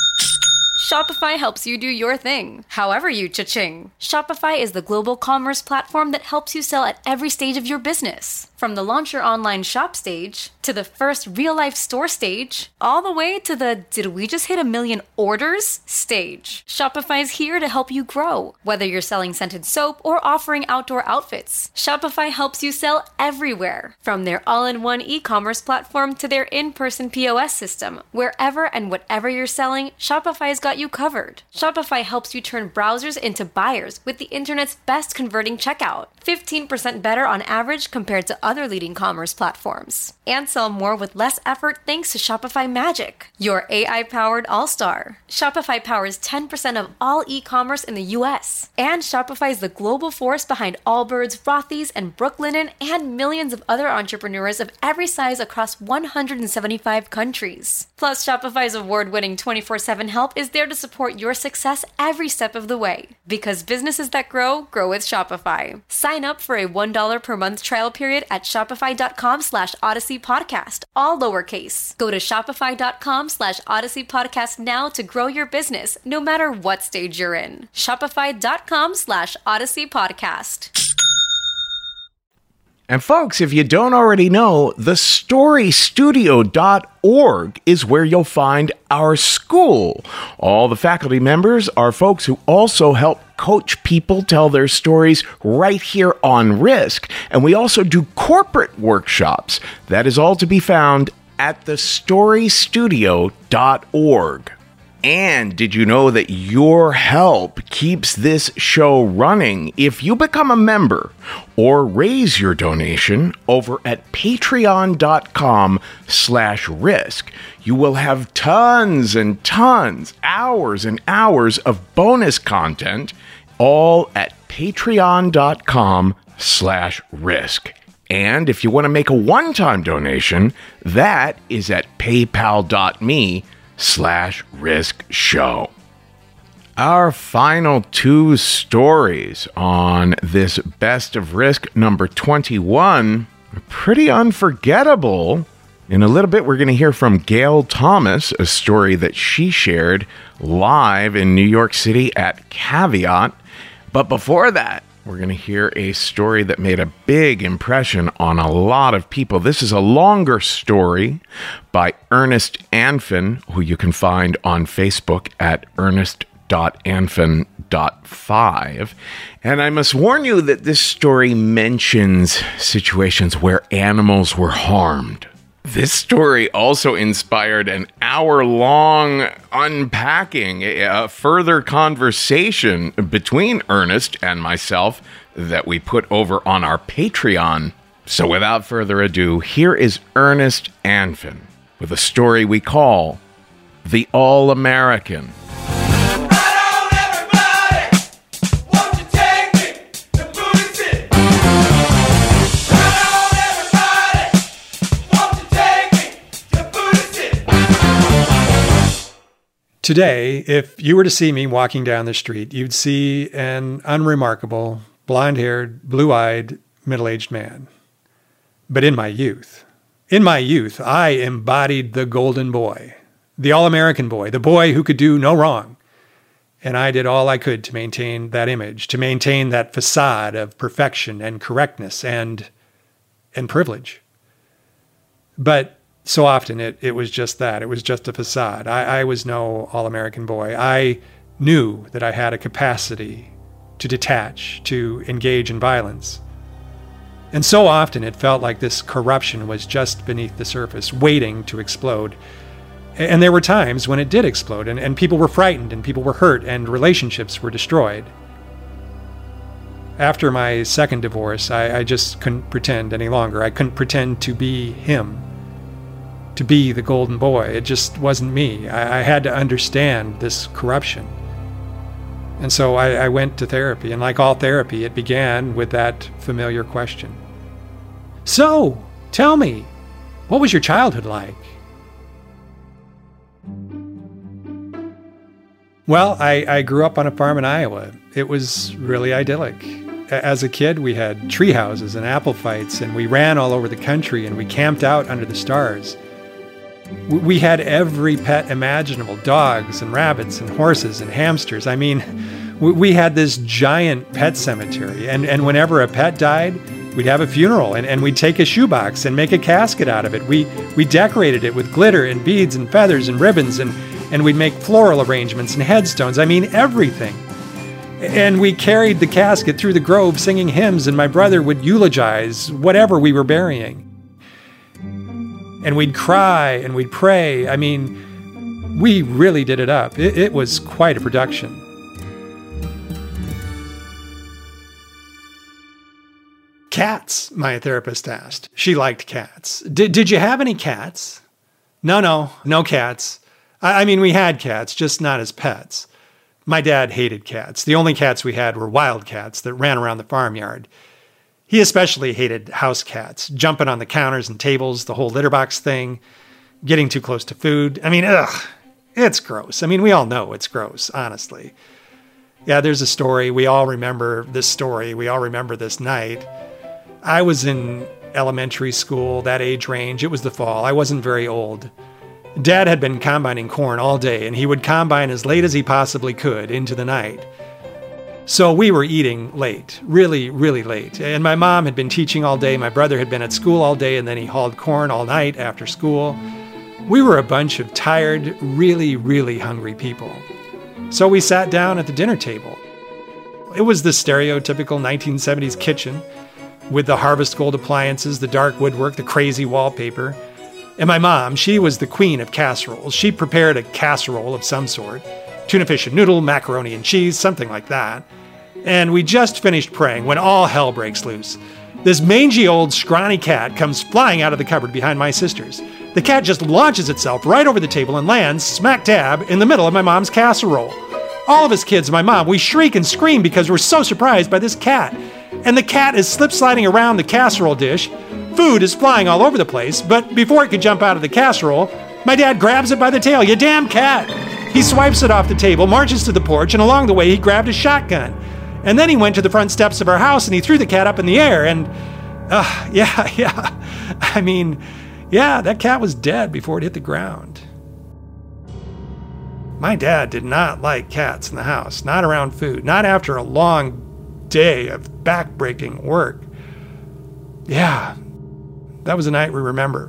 Shopify helps you do your thing, however you cha-ching. Shopify is the global commerce platform that helps you sell at every stage of your business. From the launch your online shop stage, to the first real-life store stage, all the way to the did we just hit a million orders stage. Shopify is here to help you grow. Whether you're selling scented soap or offering outdoor outfits, Shopify helps you sell everywhere. From their all-in-one e-commerce platform to their in-person P O S system, wherever and whatever you're selling, Shopify's got you covered. Shopify helps you turn browsers into buyers with the internet's best converting checkout. fifteen percent better on average compared to other leading commerce platforms. And sell more with less effort thanks to Shopify Magic, your A I-powered all-star. Shopify powers ten percent of all e-commerce in the U S. And Shopify is the global force behind Allbirds, Rothy's, and Brooklinen, and millions of other entrepreneurs of every size across one hundred seventy-five countries. Plus, Shopify's award-winning twenty-four seven help is there to support your success every step of the way. Because businesses that grow, grow with Shopify. Sign up for a one dollar per month trial period at shopify.com slash Odyssey Podcast, all lowercase. Go to shopify.com slash Odyssey Podcast now to grow your business, no matter what stage you're in. Shopify.com slash Odyssey Podcast. And folks, if you don't already know, the story studio dot org is where you'll find our school. All the faculty members are folks who also help coach people tell their stories right here on Risk. And we also do corporate workshops. That is all to be found at the story studio dot org. And did you know that your help keeps this show running? If you become a member or raise your donation over at patreon.com slash risk, you will have tons and tons, hours and hours of bonus content, all at patreon.com slash risk. And if you want to make a one-time donation, that is at paypal.me slash risk show. Our final two stories on this Best of Risk number twenty-one are pretty unforgettable. In a little bit, we're going to hear from Gail Thomas, a story that she shared live in New York City at Caveat. But before that, we're going to hear a story that made a big impression on a lot of people. This is a longer story by Ernest Anfin, who you can find on Facebook at ernest dot anfin dot five. And I must warn you that this story mentions situations where animals were harmed. This story also inspired an hour-long unpacking, a further conversation between Ernest and myself that we put over on our Patreon. So without further ado, here is Ernest Anfin with a story we call The All-American. Today, if you were to see me walking down the street, you'd see an unremarkable, blonde-haired, blue-eyed, middle-aged man. But in my youth, in my youth, I embodied the golden boy, the all-American boy, the boy who could do no wrong. And I did all I could to maintain that image, to maintain that facade of perfection and correctness and, and privilege. But so often it, it was just that. It was just a facade. I, I was no all-American boy. I knew that I had a capacity to detach, to engage in violence. And so often it felt like this corruption was just beneath the surface, waiting to explode. And there were times when it did explode, and, and people were frightened, and people were hurt, and relationships were destroyed. After my second divorce, I, I just couldn't pretend any longer. I couldn't pretend to be him. To be the golden boy. It just wasn't me. I, I had to understand this corruption. And so I, I went to therapy, and like all therapy, it began with that familiar question. So, tell me, what was your childhood like? Well, I, I grew up on a farm in Iowa. It was really idyllic. As a kid, we had tree houses and apple fights, and we ran all over the country, and we camped out under the stars. We had every pet imaginable, dogs and rabbits and horses and hamsters. I mean, we had this giant pet cemetery. And, and whenever a pet died, we'd have a funeral, and, and we'd take a shoebox and make a casket out of it. We, we decorated it with glitter and beads and feathers and ribbons, and, and we'd make floral arrangements and headstones. I mean, everything. And we carried the casket through the grove singing hymns, and my brother would eulogize whatever we were burying. And we'd cry and we'd pray. I mean, we really did it up. It, it was quite a production. Cats, my therapist asked. She liked cats. Did, did you have any cats? No, no, no cats. I, I mean, we had cats, just not as pets. My dad hated cats. The only cats we had were wild cats that ran around the farmyard. He especially hated house cats, jumping on the counters and tables, the whole litter box thing, getting too close to food. I mean, ugh, it's gross. I mean, we all know it's gross, honestly. Yeah, there's a story. We all remember this story. We all remember this night. I was in elementary school, that age range. It was the fall. I wasn't very old. Dad had been combining corn all day, and he would combine as late as he possibly could into the night. So we were eating late, really, really late. And my mom had been teaching all day. My brother had been at school all day, and then he hauled corn all night after school. We were a bunch of tired, really, really hungry people. So we sat down at the dinner table. It was the stereotypical nineteen seventies kitchen with the Harvest Gold appliances, the dark woodwork, the crazy wallpaper. And my mom, she was the queen of casseroles. She prepared a casserole of some sort. Tuna fish and noodle, macaroni and cheese, something like that. And we just finished praying when all hell breaks loose. This mangy old scrawny cat comes flying out of the cupboard behind my sisters. The cat just launches itself right over the table and lands smack dab in the middle of my mom's casserole. All of us kids and my mom, we shriek and scream because we're so surprised by this cat. and the cat is slip sliding around the casserole dish. Food is flying all over the place, but before it could jump out of the casserole, my dad grabs it by the tail. You damn cat! He swipes it off the table, marches to the porch, and along the way he grabbed a shotgun. And then he went to the front steps of our house and he threw the cat up in the air. And, uh, yeah, yeah. I mean, yeah, that cat was dead before it hit the ground. My dad did not like cats in the house, not around food, not after a long day of backbreaking work. Yeah, that was a night we remember.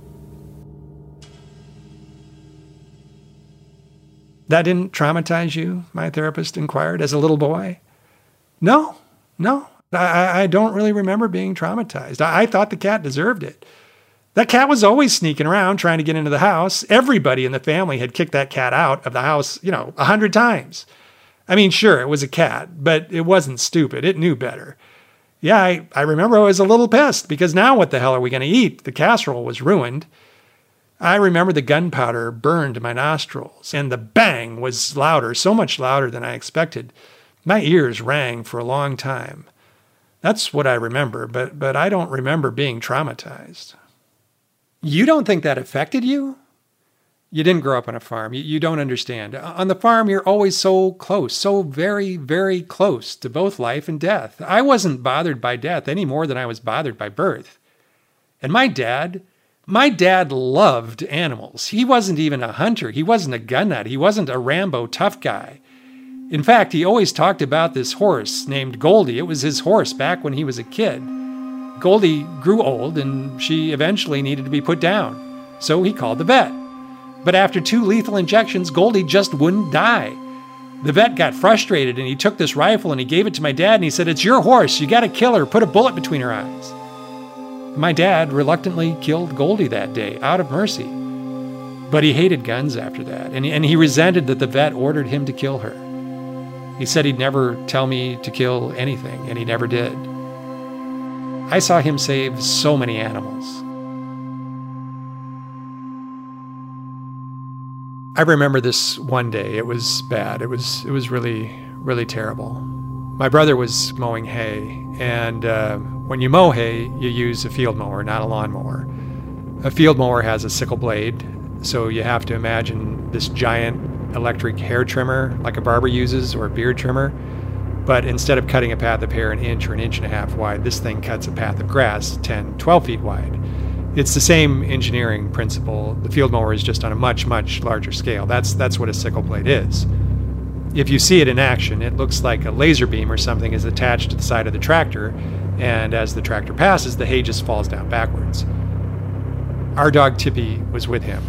That didn't traumatize you, my therapist inquired, as a little boy? No, no. I, I don't really remember being traumatized. I, I thought the cat deserved it. That cat was always sneaking around trying to get into the house. Everybody in the family had kicked that cat out of the house, you know, a hundred times. I mean, sure, it was a cat, but it wasn't stupid. It knew better. Yeah, I, I remember I was a little pissed because now what the hell are we going to eat? The casserole was ruined. I remember the gunpowder burned my nostrils, and the bang was louder, so much louder than I expected. My ears rang for a long time. That's what I remember, but but I don't remember being traumatized. You don't think that affected you? You didn't grow up on a farm. You, you don't understand. On the farm, you're always so close, so very, very close to both life and death. I wasn't bothered by death any more than I was bothered by birth. And my dad... My dad loved animals. He wasn't even a hunter. He wasn't a gun nut. He wasn't a Rambo tough guy. In fact, he always talked about this horse named Goldie. It was his horse back when he was a kid. Goldie grew old and she eventually needed to be put down. So he called the vet. But after two lethal injections, Goldie just wouldn't die. The vet got frustrated and he took this rifle and he gave it to my dad and he said, "It's your horse. You got to kill her. Put a bullet between her eyes." My dad reluctantly killed Goldie that day, out of mercy. But he hated guns after that, and he, and he resented that the vet ordered him to kill her. He said he'd never tell me to kill anything, and he never did. I saw him save so many animals. I remember this one day. It was bad. It was, it was really, really terrible. My brother was mowing hay, and uh, when you mow hay, you use a field mower, not a lawnmower. A field mower has a sickle blade, so you have to imagine this giant electric hair trimmer like a barber uses or a beard trimmer. But instead of cutting a path of hair an inch or an inch and a half wide, this thing cuts a path of grass ten, twelve feet wide. It's the same engineering principle. The field mower is just on a much, much larger scale. That's, that's what a sickle blade is. If you see it in action, it looks like a laser beam or something is attached to the side of the tractor, and as the tractor passes, the hay just falls down backwards. Our dog Tippy was with him.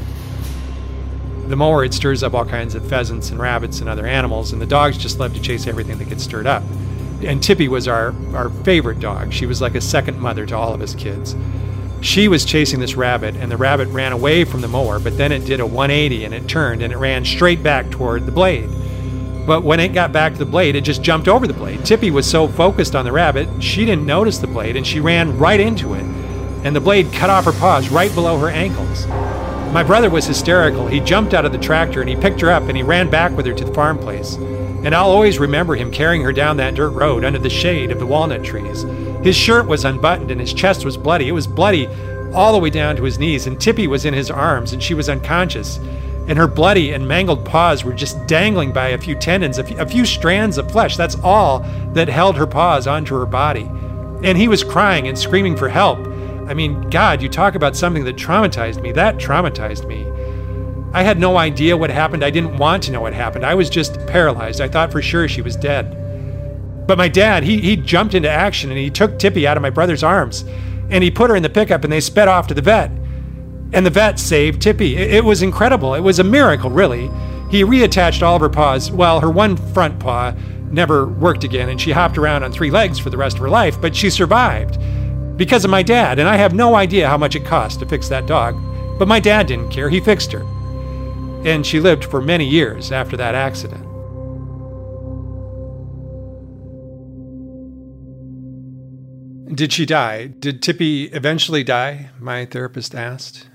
The mower, it stirs up all kinds of pheasants and rabbits and other animals, and the dogs just love to chase everything that gets stirred up. And Tippy was our, our favorite dog. She was like a second mother to all of us kids. She was chasing this rabbit, and the rabbit ran away from the mower, but then it did a one eighty, and it turned, and it ran straight back toward the blade. But when it got back to the blade, it just jumped over the blade. Tippy was so focused on the rabbit, she didn't notice the blade, and she ran right into it. And the blade cut off her paws right below her ankles. My brother was hysterical. He jumped out of the tractor, and he picked her up, and he ran back with her to the farm place. And I'll always remember him carrying her down that dirt road under the shade of the walnut trees. His shirt was unbuttoned, and his chest was bloody. It was bloody all the way down to his knees, and Tippy was in his arms, and she was unconscious. And her bloody and mangled paws were just dangling by a few tendons, a few, a few strands of flesh. That's all that held her paws onto her body. And he was crying and screaming for help. I mean, God, you talk about something that traumatized me. That traumatized me. I had no idea what happened. I didn't want to know what happened. I was just paralyzed. I thought for sure she was dead. But my dad, he, he jumped into action and he took Tippy out of my brother's arms. And he put her in the pickup and they sped off to the vet. And the vet saved Tippy. It, it was incredible. It was a miracle, really. He reattached all of her paws. Well, her one front paw never worked again, and she hopped around on three legs for the rest of her life, but she survived because of my dad. And I have no idea how much it cost to fix that dog, but my dad didn't care. He fixed her. And she lived for many years after that accident. Did she die? Did Tippy eventually die? My therapist asked.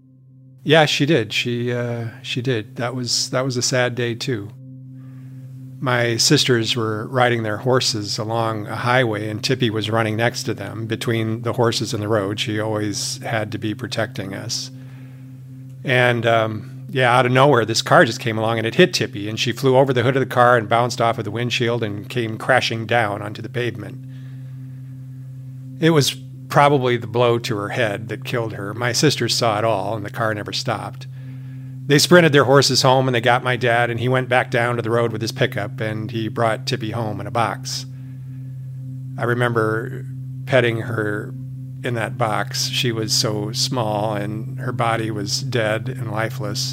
Yeah, she did. She uh, she did. That was that was a sad day too. My sisters were riding their horses along a highway, and Tippy was running next to them between the horses and the road. She always had to be protecting us. And um, yeah, out of nowhere, this car just came along and it hit Tippy, and she flew over the hood of the car and bounced off of the windshield and came crashing down onto the pavement. It was probably the blow to her head that killed her. My sisters saw it all, and the car never stopped. They sprinted their horses home, and they got my dad, and he went back down to the road with his pickup, and he brought Tippy home in a box. I remember petting her in that box. She was so small, and her body was dead and lifeless.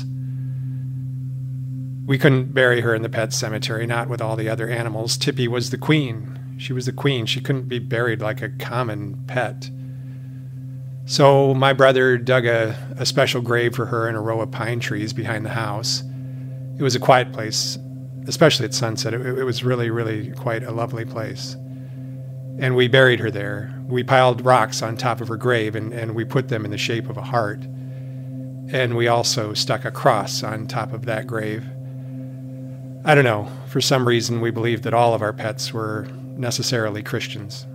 We couldn't bury her in the pet cemetery, not with all the other animals. Tippy was the queen. She was the queen. She couldn't be buried like a common pet. So my brother dug a, a special grave for her in a row of pine trees behind the house. It was a quiet place, especially at sunset. It, it was really, really quite a lovely place. And we buried her there. We piled rocks on top of her grave, and, and we put them in the shape of a heart. And we also stuck a cross on top of that grave. I don't know. For some reason, we believed that all of our pets were necessarily Christians.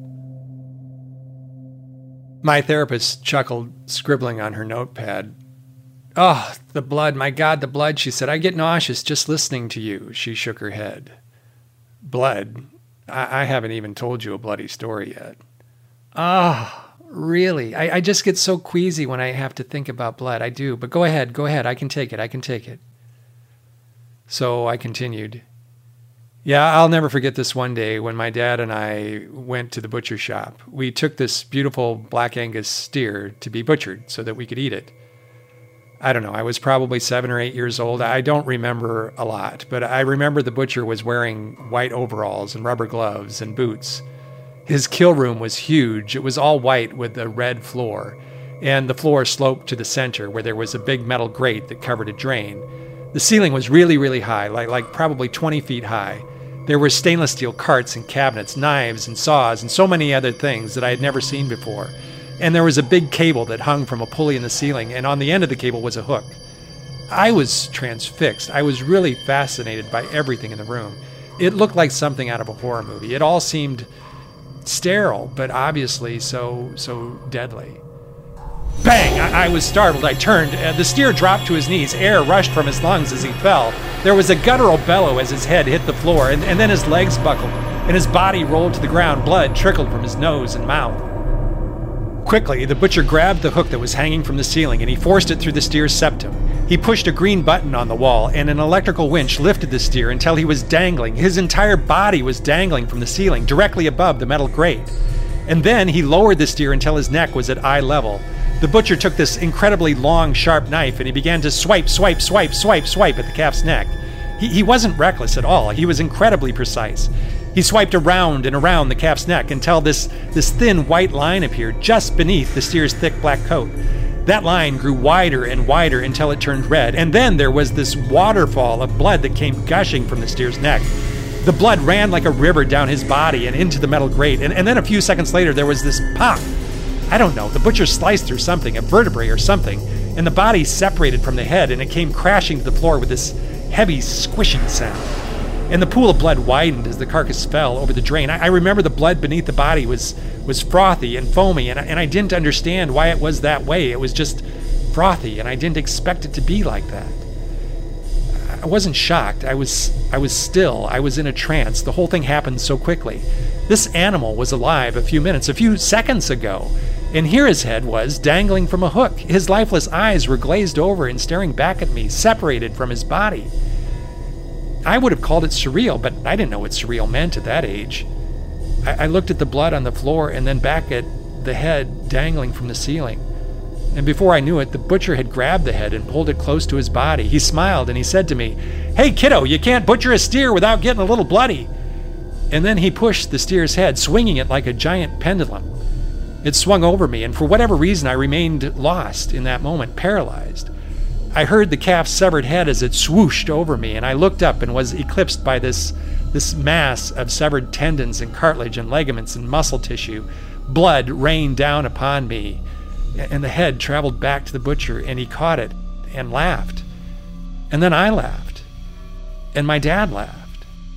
My therapist chuckled, scribbling on her notepad. "Oh, the blood, my God, the blood," she said. "I get nauseous just listening to you." She shook her head. "Blood? I, I haven't even told you a bloody story yet." "Ah, oh, really? I, I just get so queasy when I have to think about blood. I do. But go ahead, go ahead. I can take it. I can take it." So I continued. "Yeah, I'll never forget this one day when my dad and I went to the butcher shop. We took this beautiful Black Angus steer to be butchered so that we could eat it. I don't know, I was probably seven or eight years old. I don't remember a lot, but I remember the butcher was wearing white overalls and rubber gloves and boots. His kill room was huge. It was all white with a red floor, and the floor sloped to the center where there was a big metal grate that covered a drain. The ceiling was really, really high, like, like probably twenty feet high. There were stainless steel carts and cabinets, knives and saws, and so many other things that I had never seen before. And there was a big cable that hung from a pulley in the ceiling, and on the end of the cable was a hook. I was transfixed. I was really fascinated by everything in the room. It looked like something out of a horror movie. It all seemed sterile, but obviously so, so deadly. Bang! I, I was startled. I turned. Uh, the steer dropped to his knees. Air rushed from his lungs as he fell. There was a guttural bellow as his head hit the floor, and, and then his legs buckled, and his body rolled to the ground. Blood trickled from his nose and mouth. Quickly, the butcher grabbed the hook that was hanging from the ceiling, and he forced it through the steer's septum. He pushed a green button on the wall, and an electrical winch lifted the steer until he was dangling. His entire body was dangling from the ceiling, directly above the metal grate. And then he lowered the steer until his neck was at eye level. The butcher took this incredibly long, sharp knife, and he began to swipe, swipe, swipe, swipe, swipe at the calf's neck. He, he wasn't reckless at all. He was incredibly precise. He swiped around and around the calf's neck until this, this thin white line appeared just beneath the steer's thick black coat. That line grew wider and wider until it turned red, and then there was this waterfall of blood that came gushing from the steer's neck. The blood ran like a river down his body and into the metal grate, and, and then a few seconds later there was this pop. I don't know, the butcher sliced through something, a vertebrae or something, and the body separated from the head, and it came crashing to the floor with this heavy squishing sound. And the pool of blood widened as the carcass fell over the drain. I, I remember the blood beneath the body was was frothy and foamy, and I, and I didn't understand why it was that way. It was just frothy, and I didn't expect it to be like that. I wasn't shocked. I was I was still. I was in a trance. The whole thing happened so quickly. This animal was alive a few minutes, a few seconds ago. And here his head was, dangling from a hook. His lifeless eyes were glazed over and staring back at me, separated from his body. I would have called it surreal, but I didn't know what surreal meant at that age. I, I looked at the blood on the floor and then back at the head dangling from the ceiling. And before I knew it, the butcher had grabbed the head and pulled it close to his body. He smiled and he said to me, "Hey, kiddo, you can't butcher a steer without getting a little bloody." And then he pushed the steer's head, swinging it like a giant pendulum. It swung over me, and for whatever reason, I remained lost in that moment, paralyzed. I heard the calf's severed head as it swooshed over me, and I looked up and was eclipsed by this, this mass of severed tendons and cartilage and ligaments and muscle tissue. Blood rained down upon me, and the head traveled back to the butcher, and he caught it and laughed. And then I laughed, and my dad laughed.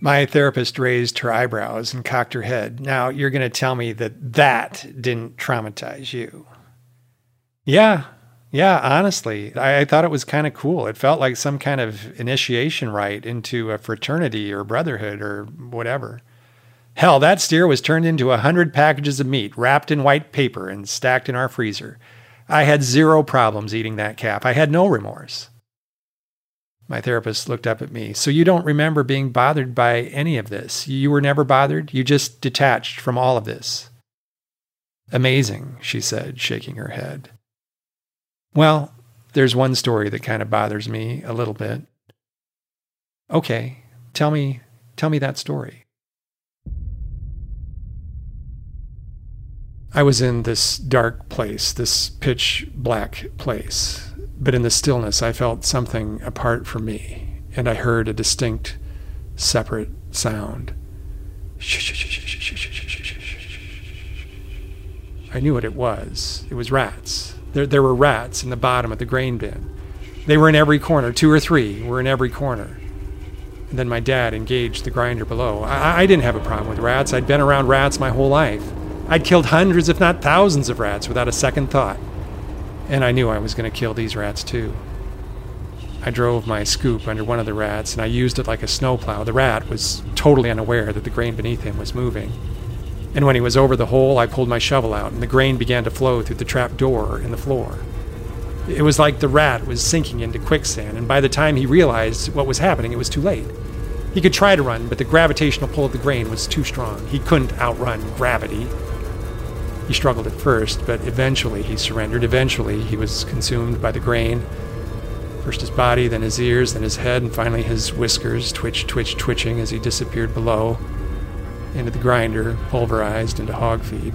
My therapist raised her eyebrows and cocked her head. Now, you're going to tell me that that didn't traumatize you. Yeah, yeah, honestly, I, I thought it was kind of cool. It felt like some kind of initiation rite into a fraternity or brotherhood or whatever. Hell, that steer was turned into a hundred packages of meat wrapped in white paper and stacked in our freezer. I had zero problems eating that calf. I had no remorse. My therapist looked up at me. So you don't remember being bothered by any of this? You were never bothered? You just detached from all of this? Amazing, she said, shaking her head. Well, there's one story that kind of bothers me a little bit. Okay, tell me, tell me that story. I was in this dark place, this pitch black place. But in the stillness, I felt something apart from me, and I heard a distinct, separate sound. I knew what it was. It was rats. There, there were rats in the bottom of the grain bin. They were in every corner. Two or three were in every corner. And then my dad engaged the grinder below. I, I didn't have a problem with rats. I'd been around rats my whole life. I'd killed hundreds, if not thousands, of rats without a second thought. And I knew I was going to kill these rats too. I drove my scoop under one of the rats, and I used it like a snowplow. The rat was totally unaware that the grain beneath him was moving. And when he was over the hole, I pulled my shovel out, and the grain began to flow through the trap door in the floor. It was like the rat was sinking into quicksand, and by the time he realized what was happening, it was too late. He could try to run, but the gravitational pull of the grain was too strong. He couldn't outrun gravity. He struggled at first, but eventually he surrendered. Eventually he was consumed by the grain. First his body, then his ears, then his head, and finally his whiskers twitch, twitch, twitching as he disappeared below, into the grinder, pulverized into hog feed.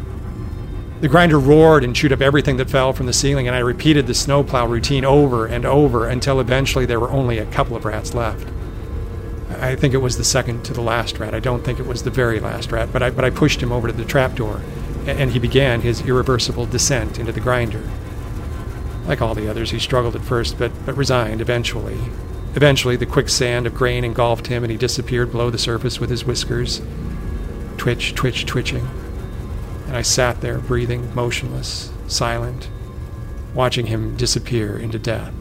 The grinder roared and chewed up everything that fell from the ceiling, and I repeated the snowplow routine over and over until eventually there were only a couple of rats left. I think it was the second to the last rat. I don't think it was the very last rat, but I, but I pushed him over to the trapdoor, and he began his irreversible descent into the grinder. Like all the others, he struggled at first, but, but resigned eventually. Eventually, the quicksand of grain engulfed him, and he disappeared below the surface with his whiskers. Twitch, twitch, twitching. And I sat there, breathing, motionless, silent, watching him disappear into death.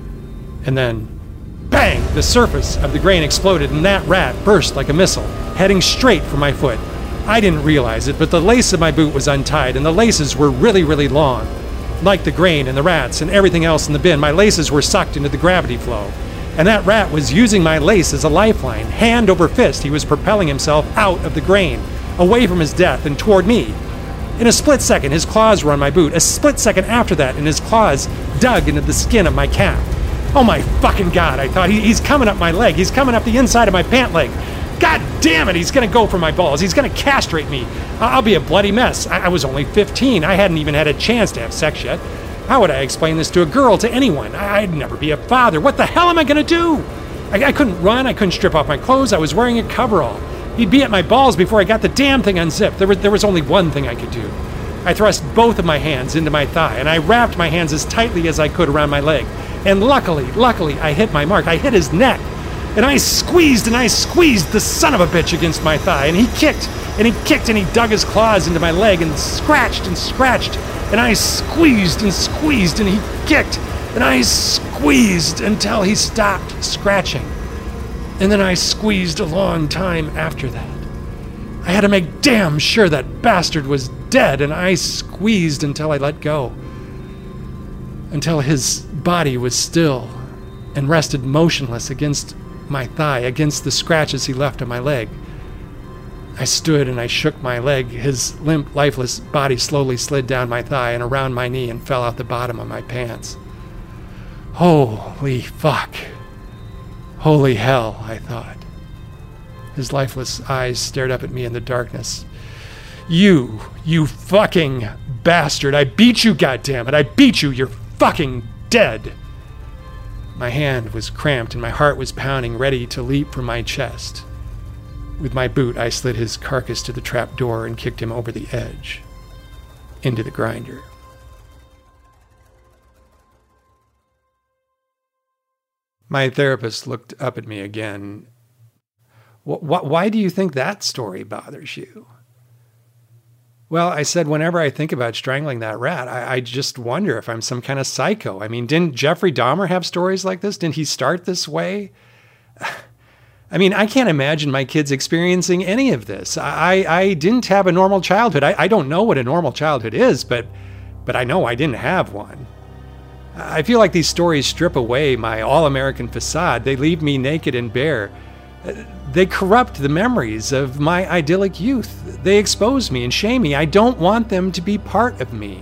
And then, bang! The surface of the grain exploded, and that rat burst like a missile, heading straight for my foot. I didn't realize it, but the lace of my boot was untied, and the laces were really, really long. Like the grain and the rats and everything else in the bin, my laces were sucked into the gravity flow. And that rat was using my lace as a lifeline. Hand over fist, he was propelling himself out of the grain, away from his death and toward me. In a split second, his claws were on my boot. A split second after that, and his claws dug into the skin of my calf. Oh my fucking God, I thought, he, he's coming up my leg. He's coming up the inside of my pant leg. God damn it, he's going to go for my balls. He's going to castrate me. I'll be a bloody mess. I, I was only fifteen. I hadn't even had a chance to have sex yet. How would I explain this to a girl, to anyone? I, I'd never be a father. What the hell am I going to do? I, I couldn't run. I couldn't strip off my clothes. I was wearing a coverall. He'd be at my balls before I got the damn thing unzipped. There was, there was only one thing I could do. I thrust both of my hands into my thigh, and I wrapped my hands as tightly as I could around my leg. And luckily, luckily, I hit my mark. I hit his neck. And I squeezed and I squeezed the son of a bitch against my thigh. And he kicked and he kicked and he dug his claws into my leg and scratched and scratched. And I squeezed and squeezed and he kicked. And I squeezed until he stopped scratching. And then I squeezed a long time after that. I had to make damn sure that bastard was dead, and I squeezed until I let go. Until his body was still and rested motionless against my thigh, against the scratches he left on my leg. I stood and I shook my leg. His limp, lifeless body slowly slid down my thigh and around my knee and fell out the bottom of my pants. Holy fuck. Holy hell, I thought. His lifeless eyes stared up at me in the darkness. You, you fucking bastard. I beat you, goddammit. I beat you. You're fucking dead. My hand was cramped and my heart was pounding, ready to leap from my chest. With my boot, I slid his carcass to the trap door and kicked him over the edge, into the grinder. My therapist looked up at me again. Wh- wh- why do you think that story bothers you? Well, I said, whenever I think about strangling that rat, I, I just wonder if I'm some kind of psycho. I mean, didn't Jeffrey Dahmer have stories like this? Didn't he start this way? I mean, I can't imagine my kids experiencing any of this. I, I didn't have a normal childhood. I, I don't know what a normal childhood is, but, but I know I didn't have one. I feel like these stories strip away my all-American facade. They leave me naked and bare. They corrupt the memories of my idyllic youth. They expose me and shame me. I don't want them to be part of me.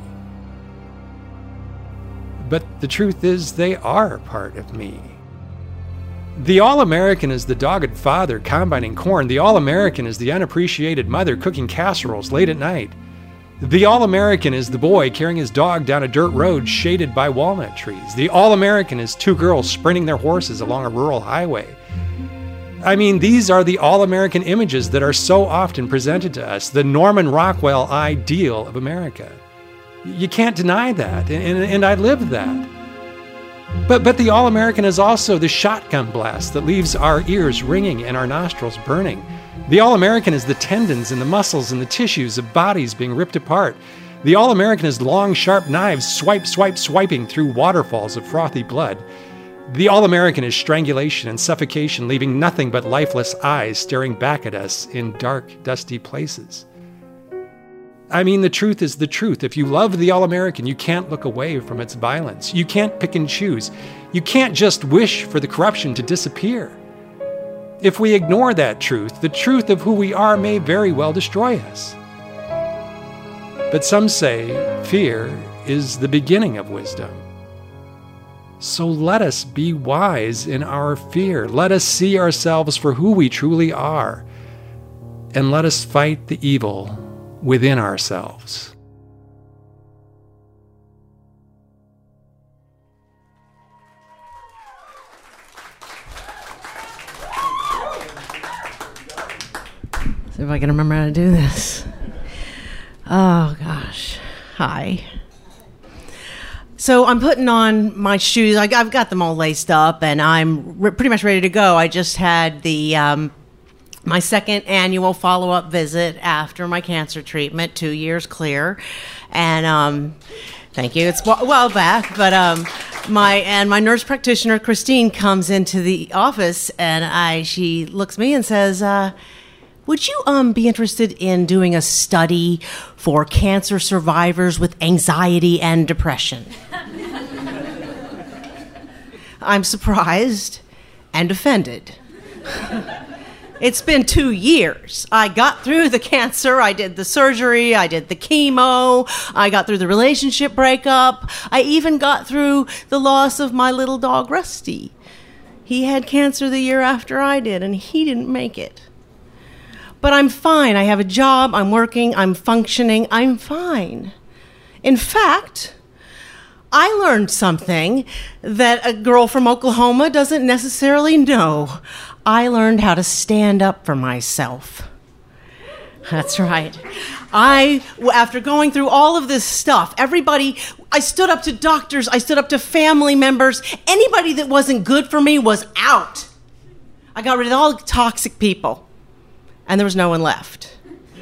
But the truth is, they are part of me. The All-American is the dogged father combining corn. The All-American is the unappreciated mother cooking casseroles late at night. The All-American is the boy carrying his dog down a dirt road shaded by walnut trees. The All-American is two girls sprinting their horses along a rural highway. I mean, these are the all-American images that are so often presented to us, the Norman Rockwell ideal of America. You can't deny that, and, and I lived that. But, but the all-American is also the shotgun blast that leaves our ears ringing and our nostrils burning. The all-American is the tendons and the muscles and the tissues of bodies being ripped apart. The all-American is long, sharp knives swipe, swipe, swiping through waterfalls of frothy blood. The All-American is strangulation and suffocation, leaving nothing but lifeless eyes staring back at us in dark, dusty places. I mean, the truth is the truth. If you love the All-American, you can't look away from its violence. You can't pick and choose. You can't just wish for the corruption to disappear. If we ignore that truth, the truth of who we are may very well destroy us. But some say fear is the beginning of wisdom. So let us be wise in our fear. Let us see ourselves for who we truly are. And let us fight the evil within ourselves. See if I can remember how to do this. Oh, gosh. Hi. So I'm putting on my shoes. I, I've got them all laced up, and I'm re- pretty much ready to go. I just had the um, my second annual follow-up visit after my cancer treatment, two years clear, and um, thank you. It's a while back, but um, my and my nurse practitioner Christine comes into the office, and I she looks at me and says, Uh, Would you um be interested in doing a study for cancer survivors with anxiety and depression? I'm surprised and offended. It's been two years. I got through the cancer, I did the surgery, I did the chemo, I got through the relationship breakup, I even got through the loss of my little dog Rusty. He had cancer the year after I did, and he didn't make it. But I'm fine. I have a job, I'm working, I'm functioning, I'm fine. In fact, I learned something that a girl from Oklahoma doesn't necessarily know. I learned how to stand up for myself. That's right. I, after going through all of this stuff, everybody, I stood up to doctors, I stood up to family members. Anybody that wasn't good for me was out. I got rid of all the toxic people. And there was no one left.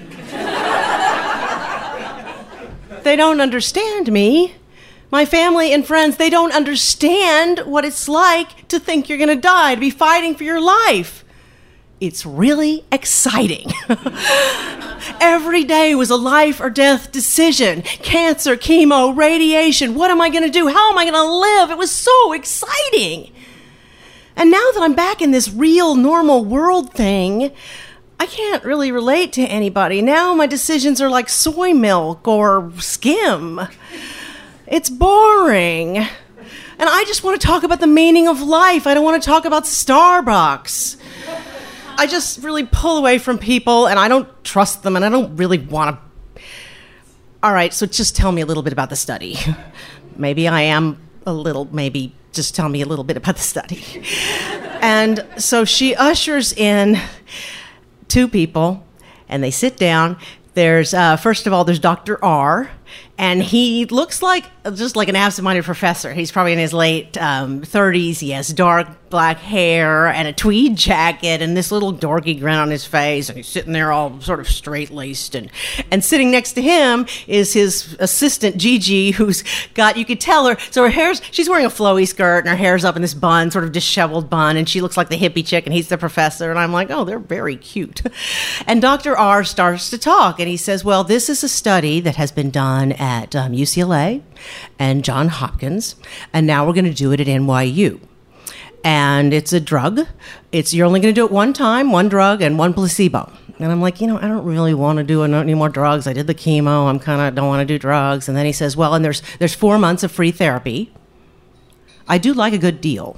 They don't understand me. My family and friends, they don't understand what it's like to think you're going to die, to be fighting for your life. It's really exciting. Every day was a life or death decision. Cancer, chemo, radiation. What am I going to do? How am I going to live? It was so exciting. And now that I'm back in this real, normal world thing, I can't really relate to anybody. Now my decisions are like soy milk or skim. It's boring. And I just want to talk about the meaning of life. I don't want to talk about Starbucks. I just really pull away from people, and I don't trust them, and I don't really want to. All right, so just tell me a little bit about the study. Maybe I am a little, maybe just tell me a little bit about the study. And so she ushers in two people, and they sit down. There's, uh, first of all, there's Doctor R, And he looks like just like an absent-minded professor. He's probably in his late um, thirties. He has dark black hair and a tweed jacket and this little dorky grin on his face. And he's sitting there all sort of straight-laced. And, and sitting next to him is his assistant, Gigi, who's got, you could tell her, so her hair's, she's wearing a flowy skirt and her hair's up in this bun, sort of disheveled bun. And she looks like the hippie chick and he's the professor. And I'm like, oh, they're very cute. And Doctor R starts to talk and he says, well, this is a study that has been done at um, U C L A and Johns Hopkins, and now we're going to do it at N Y U. And it's a drug. It's you're only going to do it one time, one drug, and one placebo. And I'm like, you know, I don't really want to do any more drugs. I did the chemo. I'm kind of don't want to do drugs. And then he says, well, and there's there's four months of free therapy. I do like a good deal.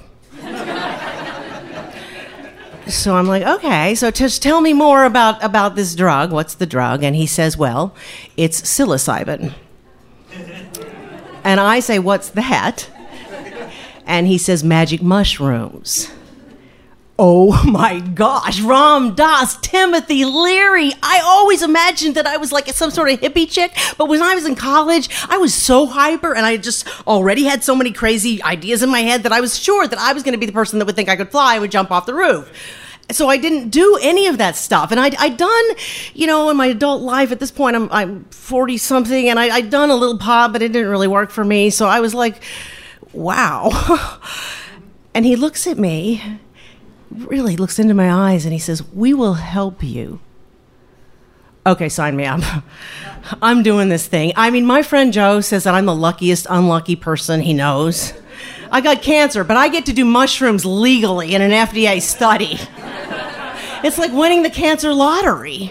So I'm like, okay, so just tell me more about, about this drug. What's the drug? And he says, well, it's psilocybin. And I say, what's that? And he says, magic mushrooms. Oh my gosh, Ram Dass, Timothy Leary. I always imagined that I was like some sort of hippie chick, but when I was in college, I was so hyper and I just already had so many crazy ideas in my head that I was sure that I was going to be the person that would think I could fly and would jump off the roof. So I didn't do any of that stuff. And I'd, I'd done, you know, in my adult life, at this point, I'm I'm forty-something, and I, I'd done a little pot, but it didn't really work for me. So I was like, wow. And he looks at me, really looks into my eyes, and he says, we will help you. Okay, sign me up. I'm doing this thing. I mean, my friend Joe says that I'm the luckiest unlucky person he knows. I got cancer, but I get to do mushrooms legally in an F D A study. It's like winning the cancer lottery.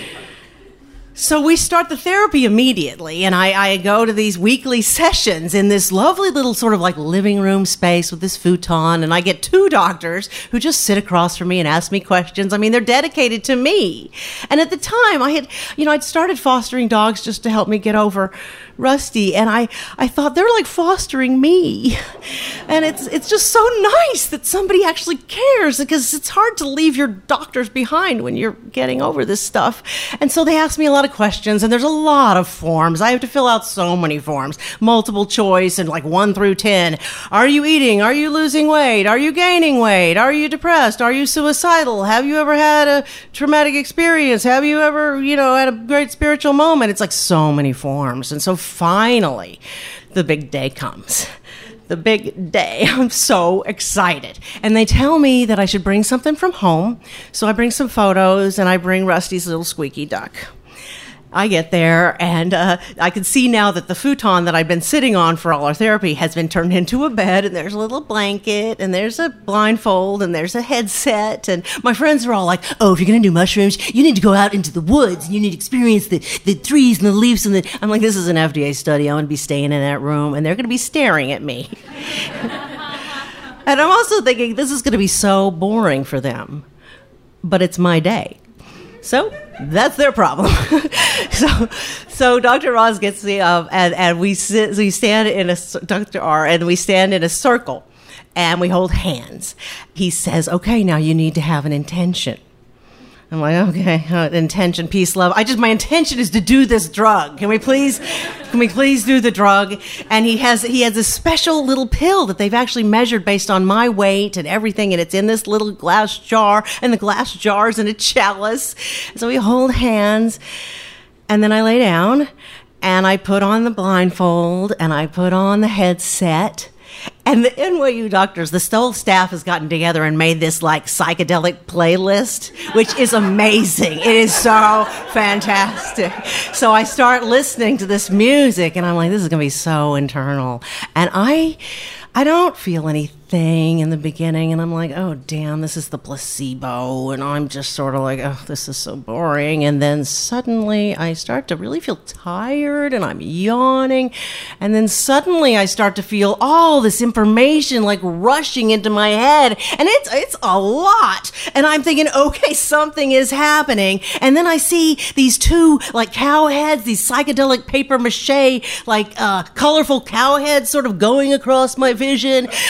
So we start the therapy immediately, and I, I go to these weekly sessions in this lovely little sort of like living room space with this futon, and I get two doctors who just sit across from me and ask me questions. I mean, they're dedicated to me. And at the time, I had, you know, I'd started fostering dogs just to help me get over Rusty, and I, I thought they're like fostering me. And it's it's just so nice that somebody actually cares, because it's hard to leave your doctors behind when you're getting over this stuff. And so they asked me a lot of questions, and there's a lot of forms. I have to fill out so many forms, multiple choice, and like one through ten. Are you eating? Are you losing weight? Are you gaining weight? Are you depressed? Are you suicidal? Have you ever had a traumatic experience? Have you ever, you know, had a great spiritual moment? It's like so many forms. And so finally, the big day comes. The big day. I'm so excited. And they tell me that I should bring something from home. So I bring some photos, and I bring Rusty's little squeaky duck. I get there, and uh, I can see now that the futon that I've been sitting on for all our therapy has been turned into a bed, and there's a little blanket, and there's a blindfold, and there's a headset, and my friends are all like, oh, if you're going to do mushrooms, you need to go out into the woods, and you need to experience the, the trees and the leaves, and the... I'm like, this is an F D A study. I'm going to be staying in that room, and they're going to be staring at me. And I'm also thinking, this is going to be so boring for them, but it's my day. So that's their problem. so, so Doctor Ross gets the um, and and we sit, we stand in a Doctor R, and we stand in a circle, and we hold hands. He says, "Okay, now you need to have an intention." I'm like, okay, uh, intention, peace, love. I just, my intention is to do this drug. Can we please, can we please do the drug? And he has, he has a special little pill that they've actually measured based on my weight and everything. And it's in this little glass jar, and the glass jar's in a chalice. So we hold hands, and then I lay down, and I put on the blindfold, and I put on the headset. And the N Y U doctors, the whole staff has gotten together and made this like psychedelic playlist, which is amazing. It is so fantastic. So I start listening to this music, and I'm like, this is going to be so internal. And I, I don't feel anything in the beginning, and I'm like, oh, damn, this is the placebo. And I'm just sort of like, oh, this is so boring. And then suddenly I start to really feel tired, and I'm yawning. And then suddenly I start to feel all this information like rushing into my head, and it's it's a lot. And I'm thinking, okay, something is happening. And then I see these two like cow heads, these psychedelic paper mache, like uh, colorful cow heads sort of going across my vision. And then I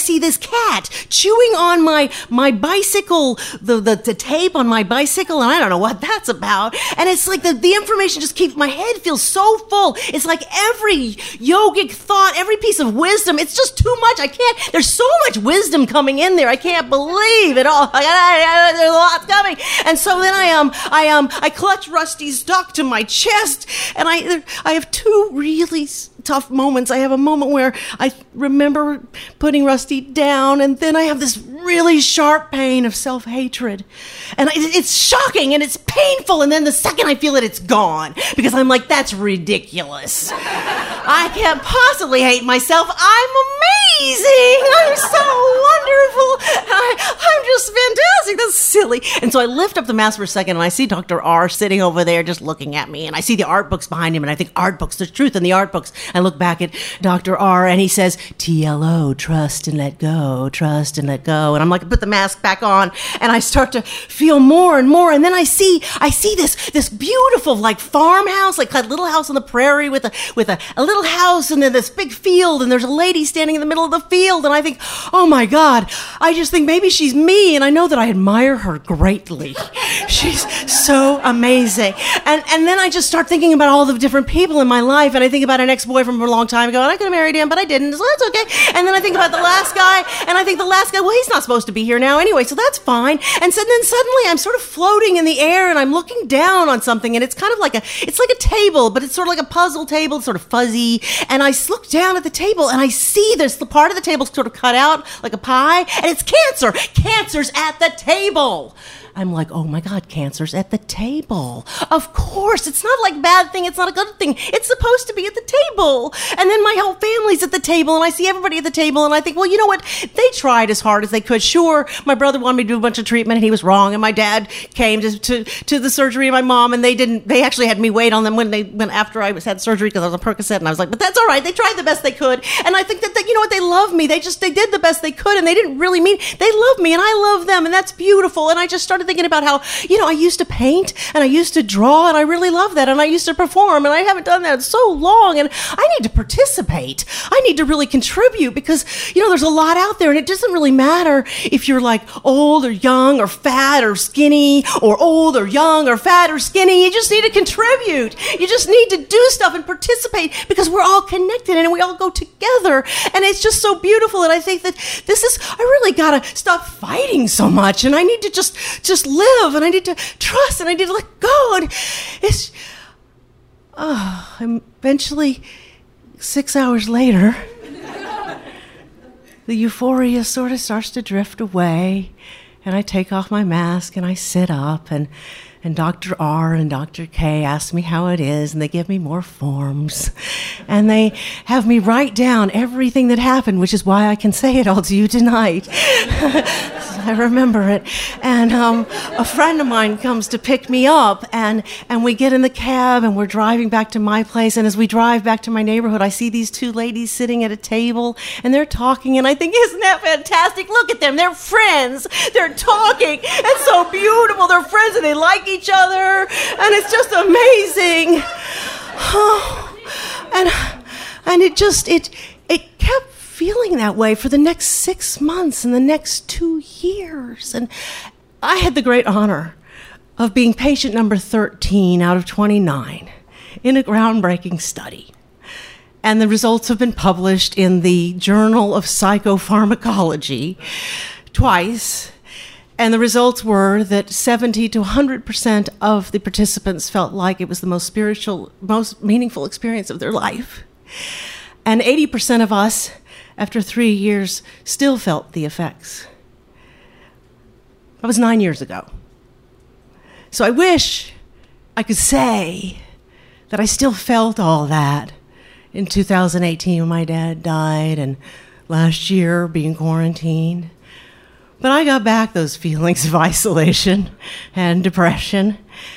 see this cat chewing on my my bicycle, the, the, the tape on my bicycle, and I don't know what that's about. And it's like the, the information just keeps, my head feels so full. It's like every yogic thought, every piece of wisdom, it's just too much. I can't, there's so much wisdom coming in there. I can't believe it all. There's a lot coming. And so then I um I um I clutch Rusty's duck to my chest, and I I have two really tough moments. I have a moment where I remember putting Rusty down, and then I have this really sharp pain of self-hatred. And I, it's shocking and it's painful, and then the second I feel it, it's gone. Because I'm like, that's ridiculous. I can't possibly hate myself. I'm amazing. I'm so wonderful. I, I'm just fantastic. That's silly. And so I lift up the mask for a second, and I see Doctor R sitting over there just looking at me, and I see the art books behind him, and I think art books, there's truth in the art books. I look back at Doctor R, and he says, T L O, trust and let go, trust and let go. And I'm like, put the mask back on, and I start to feel more and more. And then I see, I see this, this beautiful, like, farmhouse, like a little house on the prairie with a, with a, a little house, and then this big field, and there's a lady standing in the middle of the field. And I think, oh my God, I just think maybe she's me. And I know that I admire her greatly. She's so amazing. And, and then I just start thinking about all the different people in my life. And I think about an ex-boyfriend from a long time ago, and I could have married him, but I didn't, so that's okay. And then I think about the last guy, and I think the last guy, well, he's not supposed to be here now anyway, so that's fine. And so then suddenly I'm sort of floating in the air, and I'm looking down on something, and it's kind of like a, it's like a table, but it's sort of like a puzzle table, it's sort of fuzzy. And I look down at the table, and I see there's the part of the table sort of cut out like a pie, and it's cancer. Cancer's at the table. I'm like, oh my God, cancer's at the table. Of course, it's not like a bad thing. It's not a good thing. It's supposed to be at the table. And then my whole family's at the table, and I see everybody at the table, and I think, well, you know what? They tried as hard as they could. Sure, my brother wanted me to do a bunch of treatment, and he was wrong. And my dad came to to, to the surgery, and my mom, and they didn't. They actually had me wait on them when they when after I was had surgery because I was on Percocet, and I was like, but that's all right. They tried the best they could, and I think that, that you know what? They love me. They just they did the best they could, and they didn't really mean. They love me, and I love them, and that's beautiful. And I just started thinking about how, you know, I used to paint and I used to draw, and I really love that, and I used to perform, and I haven't done that in so long, and I need to participate. I need to really contribute because, you know, there's a lot out there, and it doesn't really matter if you're like old or young or fat or skinny or old or young or fat or skinny. You just need to contribute. You just need to do stuff and participate because we're all connected and we all go together, and it's just so beautiful. And I think that this is, I really gotta stop fighting so much, and I need to just just live, and I need to trust, and I need to let go. And it's, oh, I'm eventually, six hours later, the euphoria sort of starts to drift away, and I take off my mask, and I sit up, and and Doctor R and Doctor K ask me how it is, and they give me more forms, and they have me write down everything that happened, which is why I can say it all to you tonight. I remember it. And um, a friend of mine comes to pick me up, and, and we get in the cab, and we're driving back to my place, and as we drive back to my neighborhood, I see these two ladies sitting at a table, and they're talking, and I think, isn't that fantastic? Look at them. They're friends. They're talking. It's so beautiful. They're friends, and they like each other, and it's just amazing. Oh, and and it just, it it kept feeling that way for the next six months and the next two years. And I had the great honor of being patient number thirteen out of twenty-nine in a groundbreaking study. And the results have been published in the Journal of Psychopharmacology twice. And the results were that seventy to one hundred percent of the participants felt like it was the most spiritual, most meaningful experience of their life. And eighty percent of us, after three years, still felt the effects. That was nine years ago. So I wish I could say that I still felt all that in two thousand eighteen when my dad died, and last year being quarantined. But I got back those feelings of isolation and depression.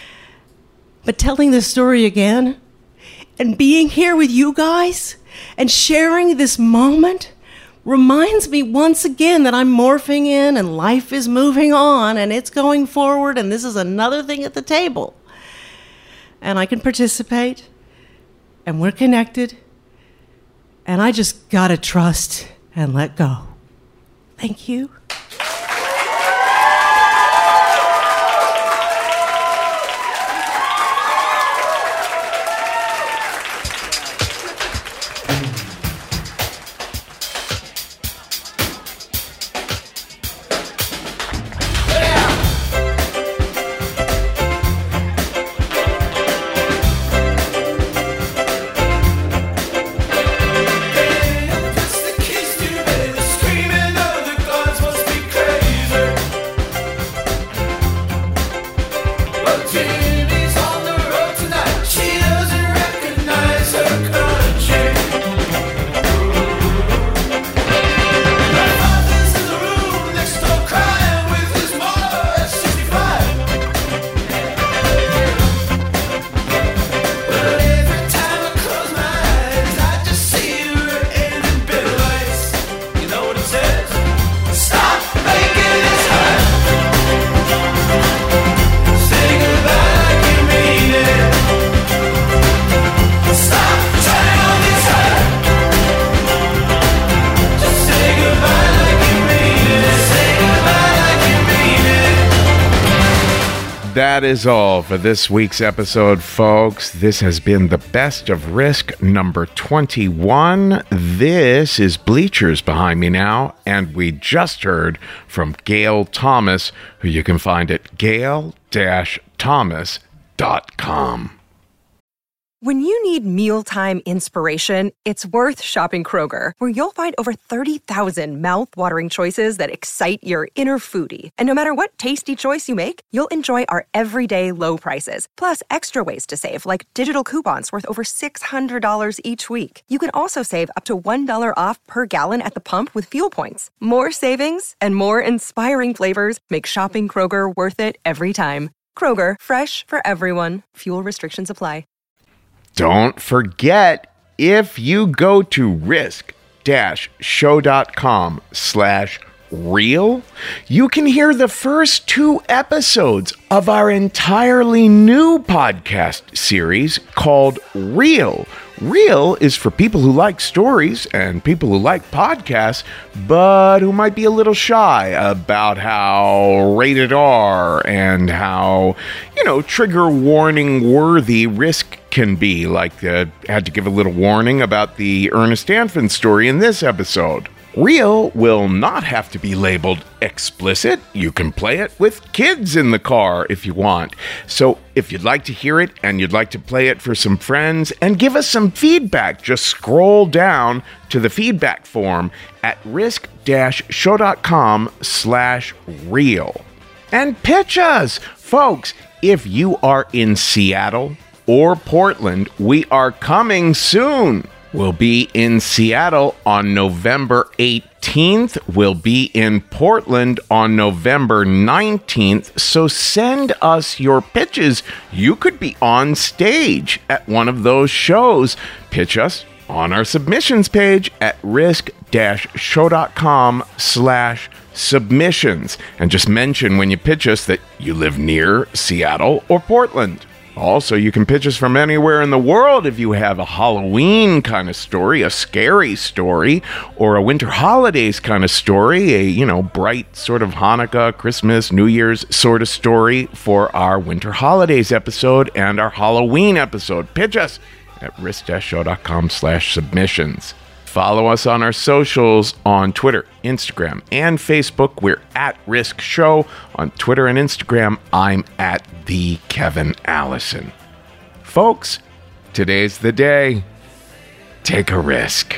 But telling this story again and being here with you guys and sharing this moment reminds me once again that I'm morphing in and life is moving on and it's going forward, and this is another thing at the table. And I can participate, and we're connected, and I just gotta trust and let go. Thank you. That is all for this week's episode, folks. This has been the Best of Risk number twenty-one. This is Bleachers behind me now, and we just heard from Gail Thomas, who you can find at gail dash thomas dot com. When you need mealtime inspiration, it's worth shopping Kroger, where you'll find over thirty thousand mouth-watering choices that excite your inner foodie. And no matter what tasty choice you make, you'll enjoy our everyday low prices, plus extra ways to save, like digital coupons worth over six hundred dollars each week. You can also save up to one dollar off per gallon at the pump with fuel points. More savings and more inspiring flavors make shopping Kroger worth it every time. Kroger, fresh for everyone. Fuel restrictions apply. Don't forget, if you go to risk-show.com slash real, you can hear the first two episodes of our entirely new podcast series called Real. Real is for people who like stories and people who like podcasts, but who might be a little shy about how rated R and how, you know, trigger warning worthy risk can be. Like, uh, had to give a little warning about the Ernest Anfin story in this episode. Real will not have to be labeled explicit. You can play it with kids in the car if you want. So if you'd like to hear it and you'd like to play it for some friends and give us some feedback, just scroll down to the feedback form at risk-show.com slash real. And pitch us! Folks, if you are in Seattle or Portland, we are coming soon. We'll be in Seattle on November eighteenth. We'll be in Portland on November nineteenth. So send us your pitches. You could be on stage at one of those shows. Pitch us on our submissions page at risk-show.com slash submissions. And just mention when you pitch us that you live near Seattle or Portland. Also, you can pitch us from anywhere in the world if you have a Halloween kind of story, a scary story, or a winter holidays kind of story, a, you know, bright sort of Hanukkah, Christmas, New Year's sort of story for our winter holidays episode and our Halloween episode. Pitch us at risk-show.com slash submissions. Follow us on our socials on Twitter, Instagram, and Facebook. We're at Risk Show. On Twitter and Instagram, I'm at the Kevin Allison. Folks, today's the day. Take a risk.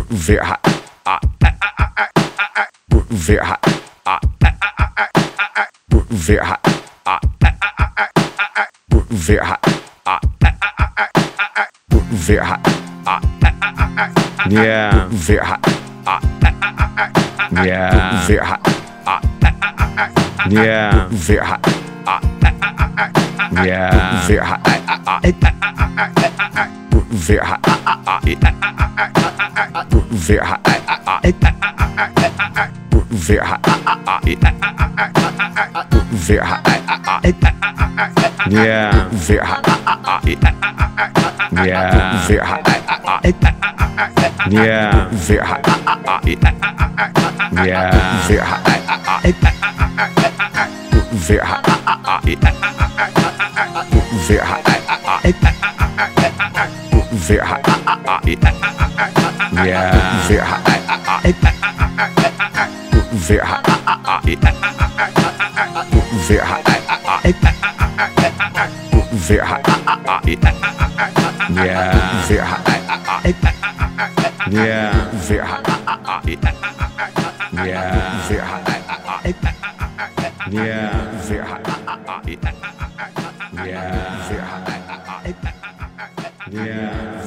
Very hot. Very hot. Very hot. Very hot. Very hot. Yeah. Very hot. Yeah. Very hot. Yeah. Very hot. Yeah. Very hot. Very hot. Very hot. Very hot. Very hot. Yeah. Very hot. Yeah. Very hot. Yeah. Very hot. Yeah. Very hot. Very hot. Very hot. Very hot. Yeah. Very hot. Very hot. Very hot. Very hot. Yeah. Very hot. Yeah. Very hot. Yeah. Very hot. Yeah. Very hot. Yeah. Very hot. Yeah.